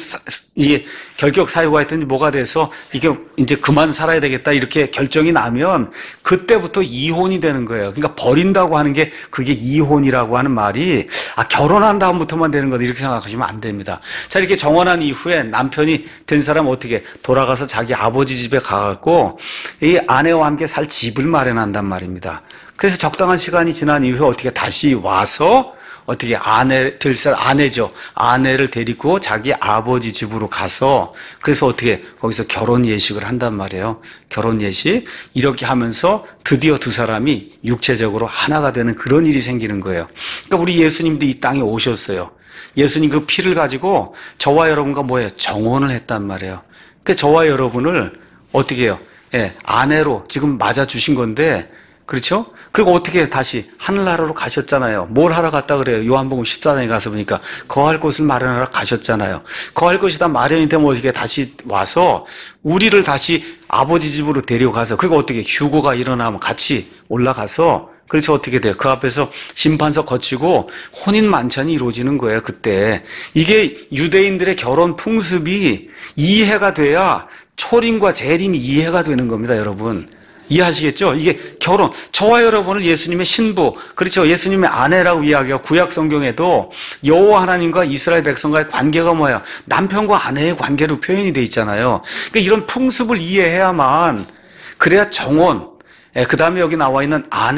결격 사유가 있든지 뭐가 돼서 이게 이제 그만 살아야 되겠다 이렇게 결정이 나면 그때부터 이혼이 되는 거예요. 그러니까 버린다고 하는 게 그게 이혼이라고 하는 말이 결혼한 다음부터만 되는 거다 이렇게 생각하시면 안 됩니다. 자 이렇게 정혼한 이후에 남편이 된 사람은 어떻게 돌아가서 자기 아버지 집에 가갖고 이 아내와 함께 살 집을 마련한단 말입니다. 그래서 적당한 시간이 지난 이후에 어떻게 다시 와서 어떻게 아내죠. 아내를 데리고 자기 아버지 집으로 가서 그래서 어떻게 거기서 결혼 예식을 한단 말이에요. 결혼 예식. 이렇게 하면서 드디어 두 사람이 육체적으로 하나가 되는 그런 일이 생기는 거예요. 그러니까 우리 예수님도 이 땅에 오셨어요. 예수님 그 피를 가지고 저와 여러분과 정혼을 했단 말이에요. 그러니까 저와 여러분을 어떻게 해요? 아내로 지금 맞아 주신 건데 그렇죠? 그리고 어떻게 다시 하늘나라로 가셨잖아요. 뭘 하러 갔다 그래요? 요한복음 14장에 가서 보니까 거할 곳을 마련하러 가셨잖아요. 거할 곳이 다 마련이 되면 어떻게 다시 와서 우리를 다시 아버지 집으로 데려가서 그리고 어떻게 휴고가 일어나면 같이 올라가서 그렇죠. 어떻게 돼요? 그 앞에서 심판서 거치고 혼인 만찬이 이루어지는 거예요. 그때 이게 유대인들의 결혼 풍습이 이해가 돼야 초림과 재림이 이해가 되는 겁니다. 여러분. 이해하시겠죠? 이게 결혼, 저와 여러분을 예수님의 신부, 그렇죠? 예수님의 아내라고 이야기하고 구약 성경에도 여호와 하나님과 이스라엘 백성과의 관계가 뭐야? 남편과 아내의 관계로 표현이 돼 있잖아요. 그러니까 이런 풍습을 이해해야만 그래야 정혼, 그 다음에 여기 나와 있는 아내,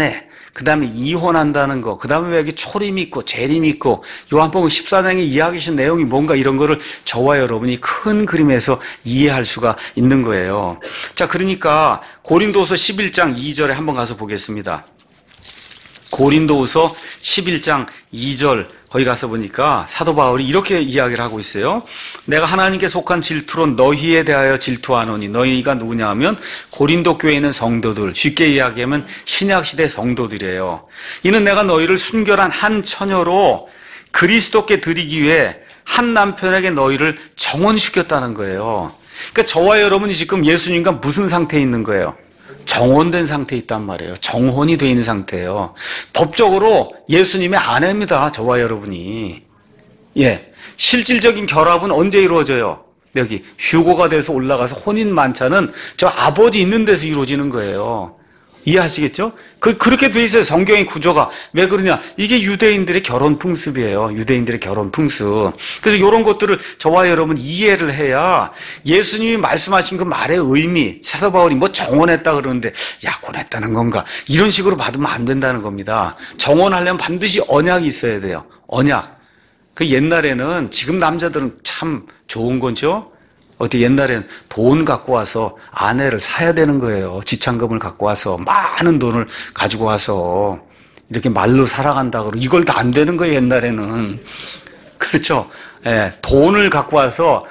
그 다음에 이혼한다는 거, 그 다음에 왜 여기 초림이 있고 재림이 있고 요한복음 14장에 이야기하신 내용이 뭔가 이런 거를 저와 여러분이 큰 그림에서 이해할 수가 있는 거예요. 자, 그러니까 고린도후서 11장 2절에 한번 가서 보겠습니다. 고린도후서 11장 2절 거기 가서 보니까 사도 바울이 이렇게 이야기를 하고 있어요. 내가 하나님께 속한 질투로 너희에 대하여 질투하노니 너희가 누구냐 하면 고린도 교회에 있는 성도들, 쉽게 이야기하면 신약시대 성도들이에요. 이는 내가 너희를 순결한 한 처녀로 그리스도께 드리기 위해 한 남편에게 너희를 정혼시켰다는 거예요. 그러니까 저와 여러분이 지금 예수님과 무슨 상태에 있는 거예요? 정혼된 상태에 있단 말이에요. 정혼이 되어 있는 상태예요. 법적으로 예수님의 아내입니다. 저와 여러분이. 예, 실질적인 결합은 언제 이루어져요? 여기 휴고가 돼서 올라가서 혼인 만찬은 저 아버지 있는 데서 이루어지는 거예요. 이해하시겠죠? 그렇게 돼 있어요. 성경의 구조가. 왜 그러냐? 이게 유대인들의 결혼 풍습이에요. 유대인들의 결혼 풍습. 그래서 이런 것들을 저와 여러분 이해를 해야 예수님이 말씀하신 그 말의 의미, 사도 바울이 뭐 정혼했다 그러는데 약혼했다는 건가? 이런 식으로 받으면 안 된다는 겁니다. 정혼하려면 반드시 언약이 있어야 돼요. 언약. 그 옛날에는 지금 남자들은 참 좋은 거죠? 어디 옛날엔 돈 갖고 와서 아내를 사야 되는 거예요. 지참금을 갖고 와서 많은 돈을 가지고 와서 이렇게 말로 살아간다 그러고 이걸 다 안 되는 거예요. 옛날에는. 그렇죠. 예, 돈을 갖고 와서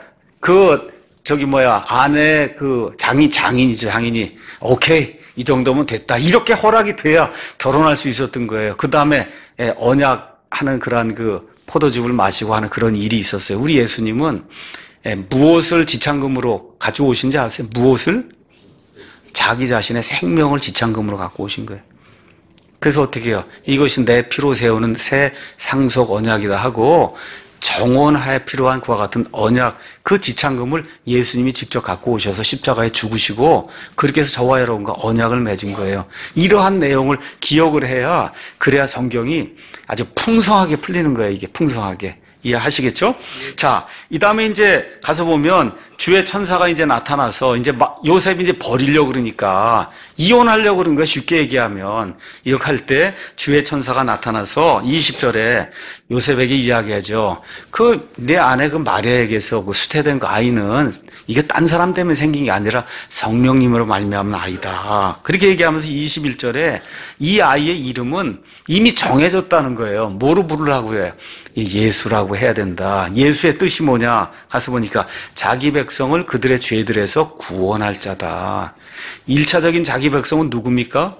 아내 장인이죠. 장인이 오케이 이 정도면 됐다. 이렇게 허락이 돼야 결혼할 수 있었던 거예요. 그 다음에 언약하는 그런 포도즙을 마시고 하는 그런 일이 있었어요. 우리 예수님은 무엇을 지참금으로 가져오신지 아세요? 무엇을? 자기 자신의 생명을 지참금으로 갖고 오신 거예요. 그래서 어떻게 해요? 이것이 내 피로 세우는 새 상속 언약이다 하고 정혼하에 필요한 그와 같은 언약, 그 지참금을 예수님이 직접 갖고 오셔서 십자가에 죽으시고 그렇게 해서 저와 여러분과 언약을 맺은 거예요. 이러한 내용을 기억을 해야 그래야 성경이 아주 풍성하게 풀리는 거예요. 이게 풍성하게. 이해하시겠죠? 자, 이 다음에 이제 가서 보면 주의 천사가 이제 나타나서 이제 요셉이 이제 버리려고 그러니까 이혼하려고 그러는 거야. 쉽게 얘기하면. 이렇게 할 때 주의 천사가 나타나서 20절에 요셉에게 이야기하죠. 내 아내 마리아에게서 수태된 그 아이는 이게 딴 사람 때문에 생긴 게 아니라 성령님으로 말미암은 아이다. 그렇게 얘기하면서 21절에 이 아이의 이름은 이미 정해졌다는 거예요. 뭐로 부르라고 해요? 예수라고 해야 된다. 예수의 뜻이 뭐냐? 가서 보니까 자기 백성을 그들의 죄들에서 구원할 자다. 1차적인 자기 백성은 누굽니까?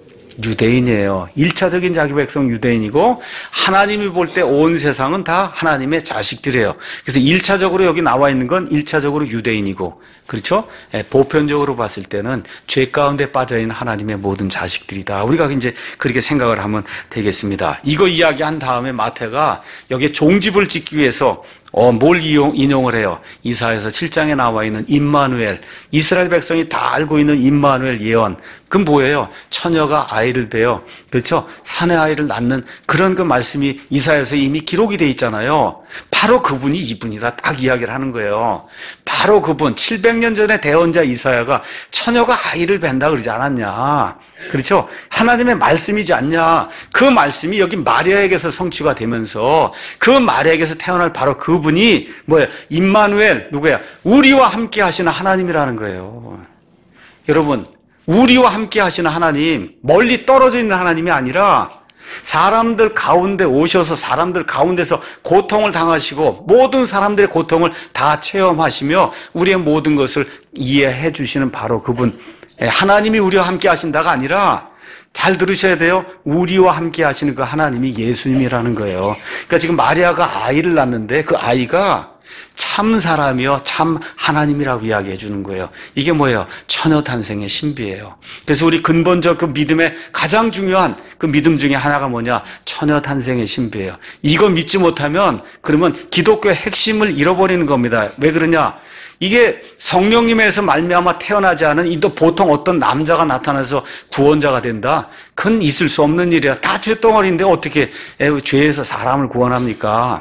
유대인이에요. 1차적인 자기 백성 유대인이고 하나님이 볼 때 온 세상은 다 하나님의 자식들이에요. 그래서 1차적으로 여기 나와 있는 건 1차적으로 유대인이고 그렇죠? 보편적으로 봤을 때는 죄 가운데 빠져있는 하나님의 모든 자식들이다. 우리가 이제 그렇게 생각을 하면 되겠습니다. 이거 이야기한 다음에 마태가 여기에 종집을 짓기 위해서 뭘 인용을 해요? 이사야서 7장에 나와 있는 임마누엘, 이스라엘 백성이 다 알고 있는 임마누엘 예언. 그건 뭐예요? 처녀가 아이를 베어, 그렇죠? 산의 아이를 낳는 그런 그 말씀이 이사야서에 이미 기록이 돼 있잖아요. 바로 그분이 이분이다. 딱 이야기를 하는 거예요. 바로 그분, 700년 전에 대언자 이사야가 처녀가 아이를 벤다 그러지 않았냐? 그렇죠? 하나님의 말씀이지 않냐? 그 말씀이 여기 마리아에게서 성취가 되면서 그 마리아에게서 태어날 바로 그분이 뭐예요? 임마누엘, 누구야? 우리와 함께 하시는 하나님이라는 거예요. 여러분, 우리와 함께 하시는 하나님, 멀리 떨어져 있는 하나님이 아니라 사람들 가운데 오셔서 사람들 가운데서 고통을 당하시고 모든 사람들의 고통을 다 체험하시며 우리의 모든 것을 이해해 주시는 바로 그분, 하나님이 우리와 함께 하신다가 아니라 잘 들으셔야 돼요. 우리와 함께 하시는 그 하나님이 예수님이라는 거예요. 그러니까 지금 마리아가 아이를 낳는데 그 아이가 참 사람이요 참 하나님이라고 이야기해 주는 거예요. 이게 뭐예요? 처녀 탄생의 신비예요. 그래서 우리 근본적 그 믿음의 가장 중요한 그 믿음 중에 하나가 뭐냐? 처녀 탄생의 신비예요. 이거 믿지 못하면 그러면 기독교의 핵심을 잃어버리는 겁니다. 왜 그러냐? 이게 성령님에서 말미암아 태어나지 않은 이 또 보통 어떤 남자가 나타나서 구원자가 된다? 그건 있을 수 없는 일이야. 다 죄덩어리인데 어떻게 죄에서 사람을 구원합니까?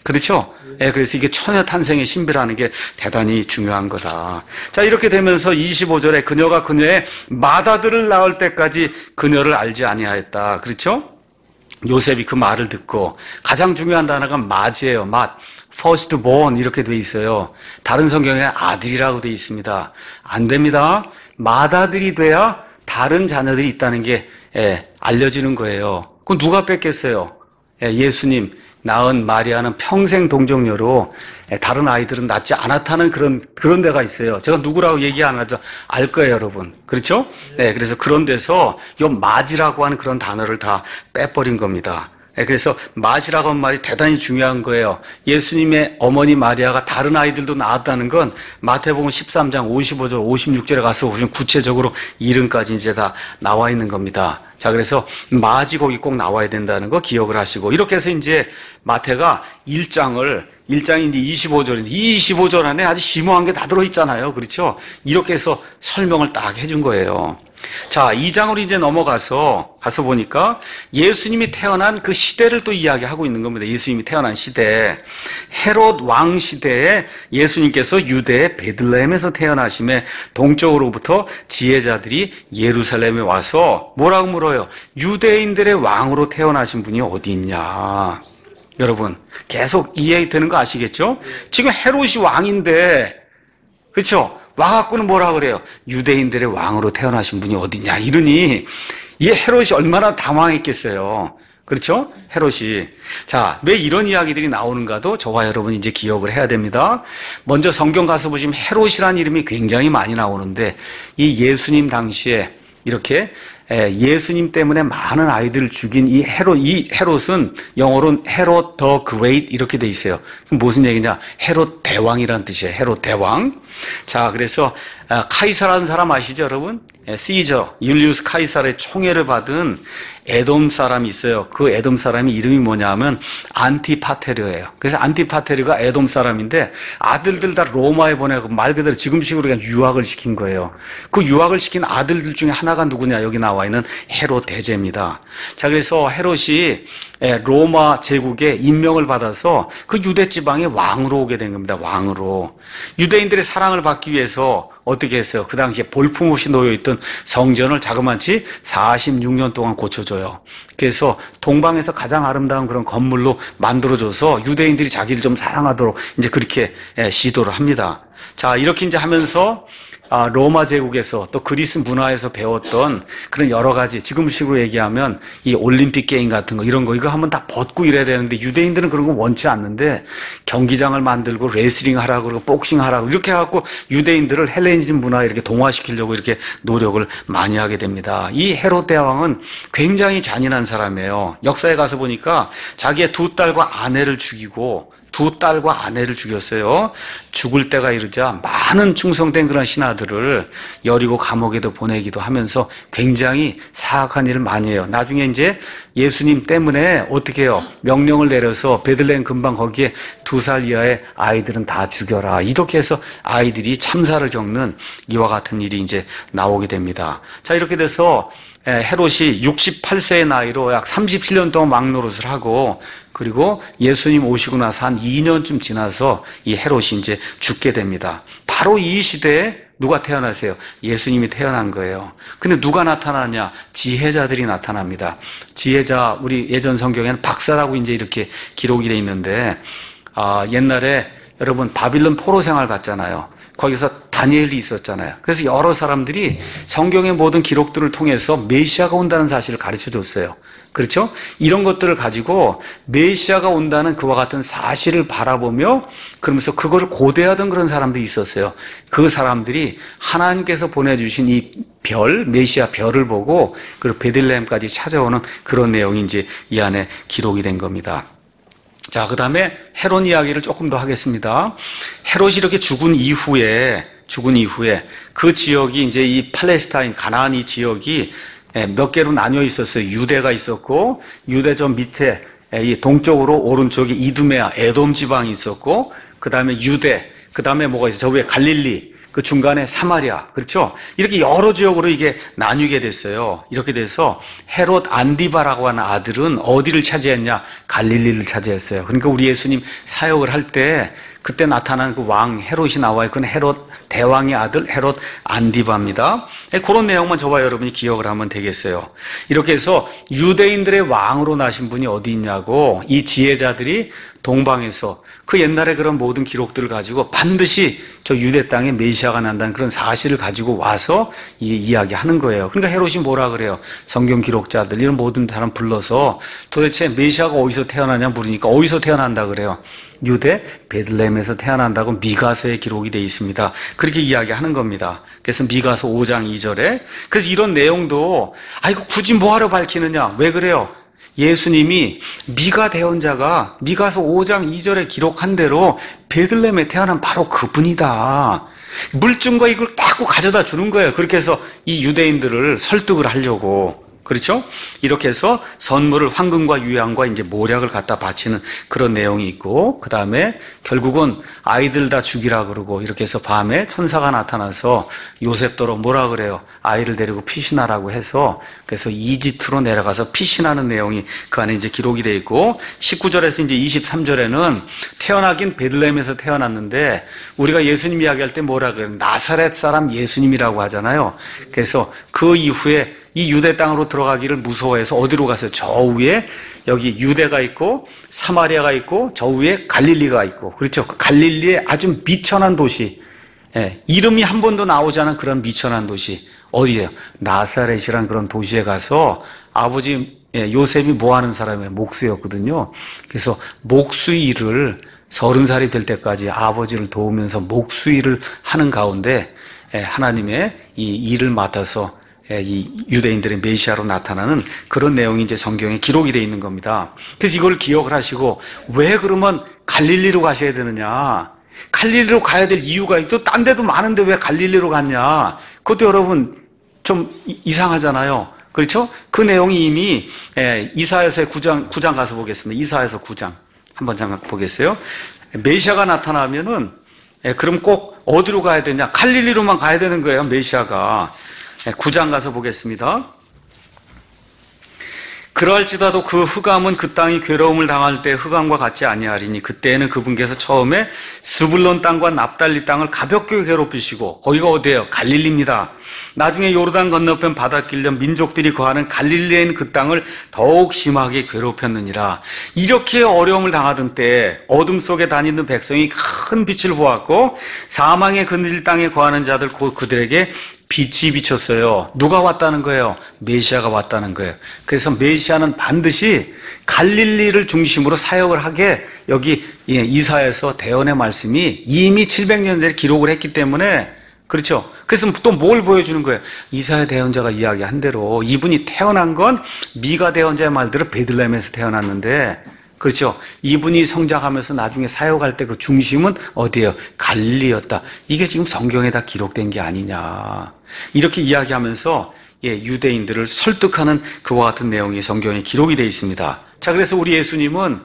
그렇죠? 예, 그래서 이게 처녀 탄생의 신비라는 게 대단히 중요한 거다. 자, 이렇게 되면서 25절에 그녀가 그녀의 맏아들을 낳을 때까지 그녀를 알지 아니하였다. 그렇죠? 요셉이 그 말을 듣고 가장 중요한 단어가 맏이에요. 맏. first born 이렇게 돼 있어요. 다른 성경에 아들이라고 돼 있습니다. 안 됩니다. 맏아들이 돼야 다른 자녀들이 있다는 게 알려지는 거예요. 그건 누가 뺏겠어요? 예수님 낳은 마리아는 평생 동정녀로 다른 아이들은 낳지 않았다는 그런 데가 있어요. 제가 누구라고 얘기 안 하죠. 알 거예요, 여러분. 그렇죠? 네, 그래서 그런 데서 요 맏이라고 하는 그런 단어를 다 빼버린 겁니다. 그래서 맏이라고 하는 말이 대단히 중요한 거예요. 예수님의 어머니 마리아가 다른 아이들도 낳았다는 건 마태복음 13장 55절, 56절에 가서 보시면 구체적으로 이름까지 이제 다 나와 있는 겁니다. 자, 그래서 맏이 거기 꼭 나와야 된다는 거 기억을 하시고, 이렇게 해서 이제 마태가 1장이 이제 25절인데, 이 25절 안에 아주 심오한 게 다 들어있잖아요. 그렇죠? 이렇게 해서 설명을 딱 해준 거예요. 자, 2장으로 이제 넘어가서 보니까 예수님이 태어난 그 시대를 또 이야기하고 있는 겁니다. 예수님이 태어난 시대. 헤롯 왕 시대에 예수님께서 유대의 베들레헴에서 태어나심에 동쪽으로부터 지혜자들이 예루살렘에 와서 뭐라고 물어요? 유대인들의 왕으로 태어나신 분이 어디 있냐? 여러분, 계속 이해되는 거 아시겠죠? 지금 헤롯이 왕인데, 그렇죠? 와갖고는 뭐라 그래요? 유대인들의 왕으로 태어나신 분이 어디냐? 이러니 이 헤롯이 얼마나 당황했겠어요. 그렇죠? 헤롯이. 자, 왜 이런 이야기들이 나오는가도 저와 여러분이 이제 기억을 해야 됩니다. 먼저 성경 가서 보시면 헤롯이라는 이름이 굉장히 많이 나오는데, 이 예수님 당시에 이렇게 예수님 때문에 많은 아이들을 죽인 이 헤롯은 영어로는 헤롯 더 그레이트 이렇게 돼 있어요. 그럼 무슨 얘기냐? 헤롯 대왕이란 뜻이에요. 헤롯 대왕. 자, 그래서 카이사라는 사람 아시죠, 여러분? 시저, 율리우스 카이사르의 총애를 받은 에돔 사람이 있어요. 그 에돔 사람이 이름이 뭐냐 하면 안티파테르예요. 그래서 안티파테르가 에돔 사람인데 아들들 다 로마에 보내고 말 그대로 지금식으로 그냥 유학을 시킨 거예요. 그 유학을 시킨 아들들 중에 하나가 누구냐? 여기 나와 있는 헤롯 대제입니다. 자, 그래서 헤롯이 로마 제국에 임명을 받아서 그 유대 지방의 왕으로 오게 된 겁니다. 왕으로. 유대인들의 사랑을 받기 위해서 어떻게 했어요? 그 당시에 볼품없이 놓여있던 성전을 자그마치 46년 동안 고쳐줘요. 그래서 동방에서 가장 아름다운 그런 건물로 만들어줘서 유대인들이 자기를 좀 사랑하도록 이제 그렇게 시도를 합니다. 자, 이렇게 이제 하면서 로마 제국에서 또 그리스 문화에서 배웠던 그런 여러 가지, 지금식으로 얘기하면 이 올림픽 게임 같은 거, 이런 거, 이거 한번 다 벗고 이래야 되는데 유대인들은 그런 거 원치 않는데 경기장을 만들고 레슬링 하라고 그러고 복싱 하라고 이렇게 해갖고 유대인들을 헬레니즘 문화에 이렇게 동화시키려고 이렇게 노력을 많이 하게 됩니다. 이 헤롯 대왕은 굉장히 잔인한 사람이에요. 역사에 가서 보니까 자기의 두 딸과 아내를 죽이고 두 딸과 아내를 죽였어요. 죽을 때가 이르자 많은 충성된 그런 신하들을 여리고 감옥에도 보내기도 하면서 굉장히 사악한 일을 많이 해요. 나중에 이제 예수님 때문에 어떻게 해요? 명령을 내려서 베들레헴 근방 거기에 2살 이하의 아이들은 다 죽여라. 이렇게 해서 아이들이 참사를 겪는 이와 같은 일이 이제 나오게 됩니다. 자, 이렇게 돼서 헤롯이 68세의 나이로 약 37년 동안 왕노릇을 하고, 그리고 예수님 오시고 나서 한 2년쯤 지나서 이 헤롯이 이제 죽게 됩니다. 바로 이 시대에 누가 태어나세요? 예수님이 태어난 거예요. 근데 누가 나타나냐? 지혜자들이 나타납니다. 지혜자, 우리 예전 성경에는 박사라고 이제 이렇게 기록이 돼 있는데, 옛날에 여러분 바빌론 포로 생활 갔잖아요. 거기서 다니엘이 있었잖아요. 그래서 여러 사람들이 성경의 모든 기록들을 통해서 메시아가 온다는 사실을 가르쳐 줬어요. 그렇죠? 이런 것들을 가지고 메시아가 온다는 그와 같은 사실을 바라보며 그러면서 그거를 고대하던 그런 사람들이 있었어요. 그 사람들이 하나님께서 보내주신 이 별, 메시아 별을 보고 그리고 베들레헴까지 찾아오는 그런 내용이 이제 이 안에 기록이 된 겁니다. 자, 그 다음에 헤롯 이야기를 조금 더 하겠습니다. 헤롯이 이렇게 죽은 이후에 그 지역이 이제 이 팔레스타인, 가나안 이 지역이 몇 개로 나뉘어 있었어요. 유대가 있었고, 유대 저 밑에 이 동쪽으로 오른쪽에 이두메아, 에돔 지방이 있었고, 그 다음에 유대, 그 다음에 뭐가 있어요? 저 위에 갈릴리, 그 중간에 사마리아, 그렇죠? 이렇게 여러 지역으로 이게 나뉘게 됐어요. 이렇게 돼서 헤롯 안디바라고 하는 아들은 어디를 차지했냐? 갈릴리를 차지했어요. 그러니까 우리 예수님 사역을 할 때 그때 나타난 그 왕 헤롯이 나와요. 그건 헤롯 대왕의 아들 헤롯 안디바입니다. 그런 내용만 저와 여러분이 기억을 하면 되겠어요. 이렇게 해서 유대인들의 왕으로 나신 분이 어디 있냐고 이 지혜자들이 동방에서 그 옛날에 그런 모든 기록들을 가지고 반드시 저 유대 땅에 메시아가 난다는 그런 사실을 가지고 와서 이야기하는 거예요. 그러니까 헤롯이 뭐라 그래요? 성경 기록자들 이런 모든 사람 불러서 도대체 메시아가 어디서 태어나냐 물으니까 어디서 태어난다 그래요? 유대 베들레헴에서 태어난다고 미가서에 기록이 되어 있습니다. 그렇게 이야기하는 겁니다. 그래서 미가서 5장 2절에 그래서 이런 내용도 이거 굳이 뭐하러 밝히느냐? 왜 그래요? 예수님이 미가 대언자가 미가서 5장 2절에 기록한 대로 베들레헴에 태어난 바로 그분이다. 물증과 이걸 딱 가져다 주는 거예요. 그렇게 해서 이 유대인들을 설득을 하려고. 그렇죠? 이렇게 해서 선물을 황금과 유향과 이제 모략을 갖다 바치는 그런 내용이 있고, 그 다음에 결국은 아이들 다 죽이라 그러고, 이렇게 해서 밤에 천사가 나타나서 요셉더러 뭐라 그래요? 아이를 데리고 피신하라고 해서, 그래서 이집트로 내려가서 피신하는 내용이 그 안에 이제 기록이 되어 있고, 19절에서 이제 23절에는 태어나긴 베들레헴에서 태어났는데, 우리가 예수님 이야기할 때 뭐라 그래요? 나사렛 사람 예수님이라고 하잖아요. 그래서 그 이후에 이 유대 땅으로 들어가기를 무서워해서 어디로 갔어요? 저 위에 여기 유대가 있고 사마리아가 있고 저 위에 갈릴리가 있고 그렇죠? 그 갈릴리의 아주 미천한 도시, 이름이 한 번도 나오지 않은 그런 미천한 도시 어디예요? 나사렛이란 그런 도시에 가서 아버지 요셉이 뭐 하는 사람이에요? 목수였거든요. 그래서 목수 일을 30살이 될 때까지 아버지를 도우면서 목수 일을 하는 가운데 하나님의 이 일을 맡아서 이 유대인들의 메시아로 나타나는 그런 내용이 이제 성경에 기록이 되어 있는 겁니다. 그래서 이걸 기억을 하시고 왜 그러면 갈릴리로 가셔야 되느냐? 갈릴리로 가야 될 이유가 있죠. 딴 데도 많은데 왜 갈릴리로 갔냐? 그것도 여러분 좀 이상하잖아요. 그렇죠? 그 내용이 이미 이사야서의 9장 가서 보겠습니다. 이사야서 9장 한번 잠깐 보겠어요. 메시아가 나타나면은 그럼 꼭 어디로 가야 되냐? 갈릴리로만 가야 되는 거예요. 메시아가. 9장 가서 보겠습니다. 그러할지라도 그 흑암은 그 땅이 괴로움을 당할 때 흑암과 같지 아니하리니 그때에는 그분께서 처음에 스불론 땅과 납달리 땅을 가볍게 괴롭히시고 거기가 어디예요? 갈릴리입니다. 나중에 요르단 건너편 바닷길로 민족들이 거하는 갈릴리에 있는 그 땅을 더욱 심하게 괴롭혔느니라. 이렇게 어려움을 당하던 때 어둠 속에 다니는 백성이 큰 빛을 보았고 사망의 그늘 땅에 거하는 자들 곧 그들에게 빛이 비쳤어요. 누가 왔다는 거예요? 메시아가 왔다는 거예요. 그래서 메시아는 반드시 갈릴리를 중심으로 사역을 하게 여기 이사야서 대언의 말씀이 이미 700년 전에 기록을 했기 때문에 그렇죠. 그래서 또 뭘 보여주는 거예요? 이사야 대언자가 이야기한 대로 이분이 태어난 건 미가 대언자의 말대로 베들레헴에서 태어났는데 그렇죠. 이분이 성장하면서 나중에 사역할 때 그 중심은 어디예요? 갈릴리였다. 이게 지금 성경에 다 기록된 게 아니냐. 이렇게 이야기하면서 유대인들을 설득하는 그와 같은 내용이 성경에 기록이 되어 있습니다. 자, 그래서 우리 예수님은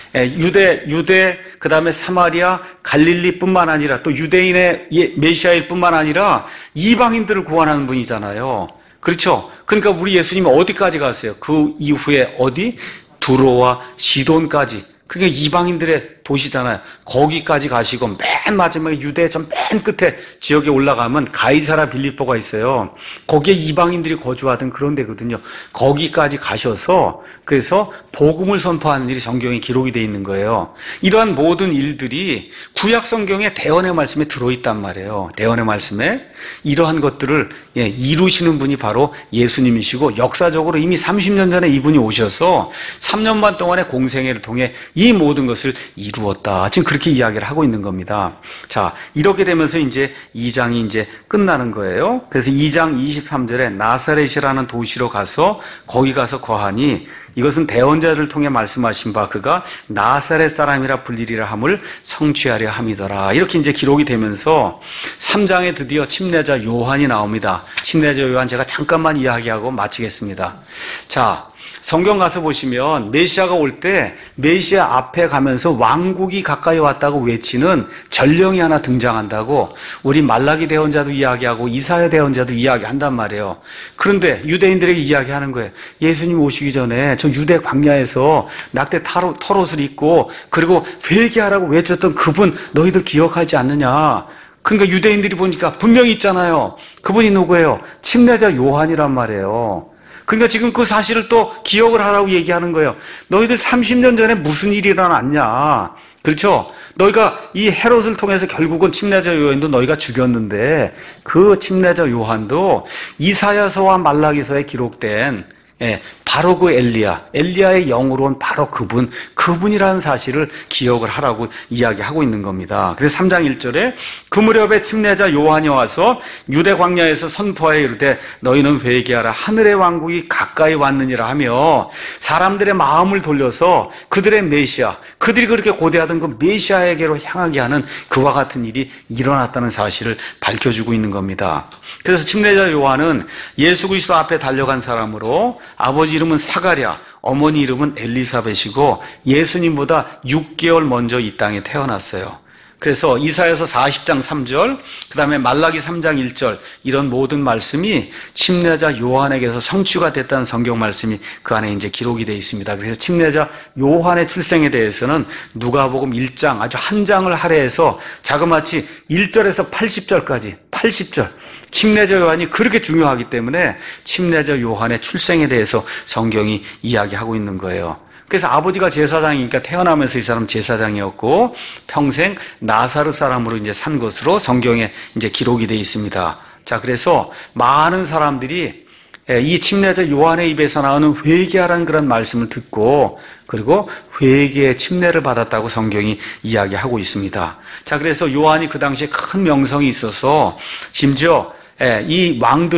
유대, 그 다음에 사마리아, 갈릴리뿐만 아니라 또 유대인의 메시아일 뿐만 아니라 이방인들을 구원하는 분이잖아요. 그렇죠. 그러니까 우리 예수님은 어디까지 갔어요? 그 이후에 어디? 두로와 시돈까지. 그게 이방인들의 도시잖아요. 거기까지 가시고 맨 마지막에 유대 전 맨 끝에 지역에 올라가면 가이사라 빌립보가 있어요. 거기에 이방인들이 거주하던 그런 데거든요. 거기까지 가셔서 그래서 복음을 선포하는 일이 성경에 기록이 되어 있는 거예요. 이러한 모든 일들이 구약 성경의 대언의 말씀에 들어있단 말이에요. 대언의 말씀에 이러한 것들을 이루시는 분이 바로 예수님이시고 역사적으로 이미 30년 전에 이분이 오셔서 3년 반 동안의 공생애를 통해 이 모든 것을 이루었다. 지금 그렇게 이야기를 하고 있는 겁니다. 자, 이렇게 되면서 이제 2장이 이제 끝나는 거예요. 그래서 2장 23절에 나사렛이라는 도시로 가서 거기 가서 거하니 이것은 대언자를 통해 말씀하신 바 그가 나사렛 사람이라 불리리라 함을 성취하려 함이더라. 이렇게 이제 기록이 되면서 3장에 드디어 침례자 요한이 나옵니다. 침례자 요한 제가 잠깐만 이야기하고 마치겠습니다. 자, 성경 가서 보시면 메시아가 올 때 메시아 앞에 가면서 왕국이 가까이 왔다고 외치는 전령이 하나 등장한다고 우리 말라기 대언자도 이야기하고 이사야 대언자도 이야기한단 말이에요. 그런데 유대인들에게 이야기하는 거예요. 예수님 오시기 전에 저 유대 광야에서 낙대 털옷을 입고 그리고 회개하라고 외쳤던 그분 너희들 기억하지 않느냐. 그러니까 유대인들이 보니까 분명히 있잖아요. 그분이 누구예요? 침례자 요한이란 말이에요. 그러니까 지금 그 사실을 또 기억을 하라고 얘기하는 거예요. 너희들 30년 전에 무슨 일이 일어났냐? 그렇죠? 너희가 이 헤롯을 통해서 결국은 침례자 요한도 너희가 죽였는데 그 침례자 요한도 이사야서와 말라기서에 기록된 바로 그 엘리야의 영으로 온 바로 그분이라는 사실을 기억을 하라고 이야기하고 있는 겁니다. 그래서 3장 1절에 그 무렵에 침례자 요한이 와서 유대 광야에서 선포하여 이르되 너희는 회개하라 하늘의 왕국이 가까이 왔느니라 하며 사람들의 마음을 돌려서 그들의 메시아, 그들이 그렇게 고대하던 그 메시아에게로 향하게 하는 그와 같은 일이 일어났다는 사실을 밝혀주고 있는 겁니다. 그래서 침례자 요한은 예수 그리스도 앞에 달려간 사람으로 아버지 이름은 사가랴, 어머니 이름은 엘리사벳이고 예수님보다 6개월 먼저 이 땅에 태어났어요. 그래서 이사야서 40장 3절, 그 다음에 말라기 3장 1절 이런 모든 말씀이 침례자 요한에게서 성취가 됐다는 성경 말씀이 그 안에 이제 기록이 되어 있습니다. 그래서 침례자 요한의 출생에 대해서는 누가복음 1장 아주 한 장을 할애해서 자그마치 1절에서 80절까지 80절 침례자 요한이 그렇게 중요하기 때문에 침례자 요한의 출생에 대해서 성경이 이야기하고 있는 거예요. 그래서 아버지가 제사장이니까 태어나면서 이 사람 제사장이었고 평생 나사렛 사람으로 이제 산 것으로 성경에 이제 기록이 되어 있습니다. 자, 그래서 많은 사람들이 이 침례자 요한의 입에서 나오는 회개하라는 그런 말씀을 듣고 그리고 회개의 침례를 받았다고 성경이 이야기하고 있습니다. 자, 그래서 요한이 그 당시에 큰 명성이 있어서 심지어 이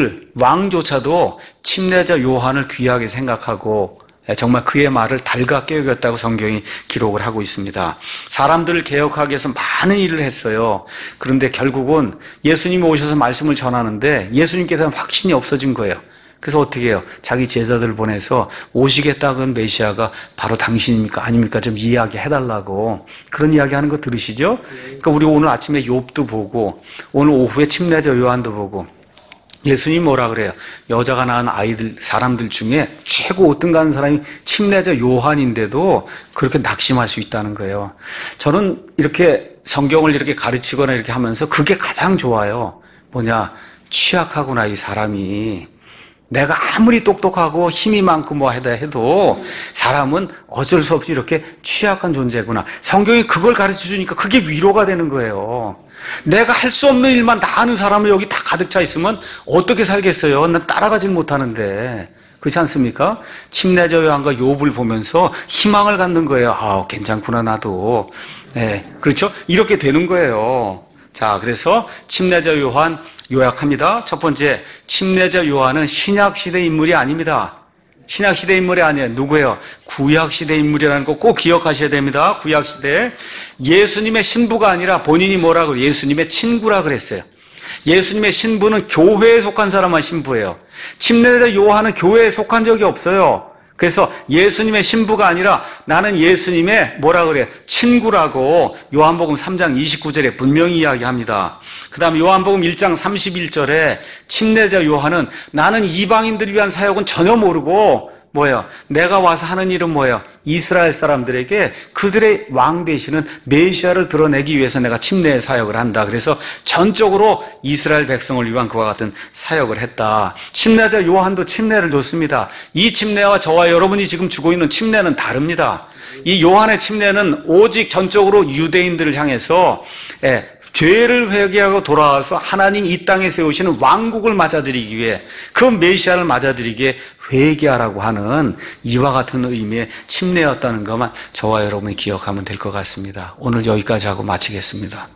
왕조차도 침례자 요한을 귀하게 생각하고 정말 그의 말을 달갑게 여겼다고 성경이 기록을 하고 있습니다. 사람들을 개혁하기 위해서 많은 일을 했어요. 그런데 결국은 예수님이 오셔서 말씀을 전하는데 예수님께서는 확신이 없어진 거예요. 그래서 어떻게 해요? 자기 제자들을 보내서 오시겠다는 메시아가 바로 당신입니까? 아닙니까? 좀 이야기해달라고 그런 이야기하는 거 들으시죠? 그러니까 우리 오늘 아침에 욥도 보고 오늘 오후에 침례자 요한도 보고 예수님 뭐라 그래요? 여자가 낳은 아이들, 사람들 중에 최고 으뜸 가는 사람이 침례자 요한인데도 그렇게 낙심할 수 있다는 거예요. 저는 이렇게 성경을 이렇게 가르치거나 이렇게 하면서 그게 가장 좋아요. 뭐냐? 취약하구나, 이 사람이. 내가 아무리 똑똑하고 힘이 많고 뭐 하다 해도 사람은 어쩔 수 없이 이렇게 취약한 존재구나. 성경이 그걸 가르쳐 주니까 그게 위로가 되는 거예요. 내가 할 수 없는 일만 다 하는 사람을 여기 다 가득 차 있으면 어떻게 살겠어요? 난 따라가진 못하는데. 그렇지 않습니까? 침례자 요한과 욥을 보면서 희망을 갖는 거예요. 아, 괜찮구나, 나도. 네, 그렇죠? 이렇게 되는 거예요. 자, 그래서 침례자 요한 요약합니다. 첫 번째, 침례자 요한은 신약시대 인물이 아닙니다. 신약시대 인물이 아니에요. 누구예요? 구약시대 인물이라는 거 꼭 기억하셔야 됩니다. 구약시대. 예수님의 신부가 아니라 본인이 뭐라고 그래요? 예수님의 친구라 그랬어요. 예수님의 신부는 교회에 속한 사람만 신부예요. 침례자 요한은 교회에 속한 적이 없어요. 그래서 예수님의 신부가 아니라 나는 예수님의 뭐라 그래? 친구라고 요한복음 3장 29절에 분명히 이야기합니다. 그 다음에 요한복음 1장 31절에 침례자 요한은 나는 이방인들을 위한 사역은 전혀 모르고 뭐예요? 내가 와서 하는 일은 뭐예요? 이스라엘 사람들에게 그들의 왕 되시는 메시아를 드러내기 위해서 내가 침례의 사역을 한다. 그래서 전적으로 이스라엘 백성을 위한 그와 같은 사역을 했다. 침례자 요한도 침례를 줬습니다. 이 침례와 저와 여러분이 지금 주고 있는 침례는 다릅니다. 이 요한의 침례는 오직 전적으로 유대인들을 향해서 죄를 회개하고 돌아와서 하나님 이 땅에 세우시는 왕국을 맞아들이기 위해 그 메시아를 맞아들이기에 회개하라고 하는 이와 같은 의미의 침례였다는 것만 저와 여러분이 기억하면 될 것 같습니다. 오늘 여기까지 하고 마치겠습니다.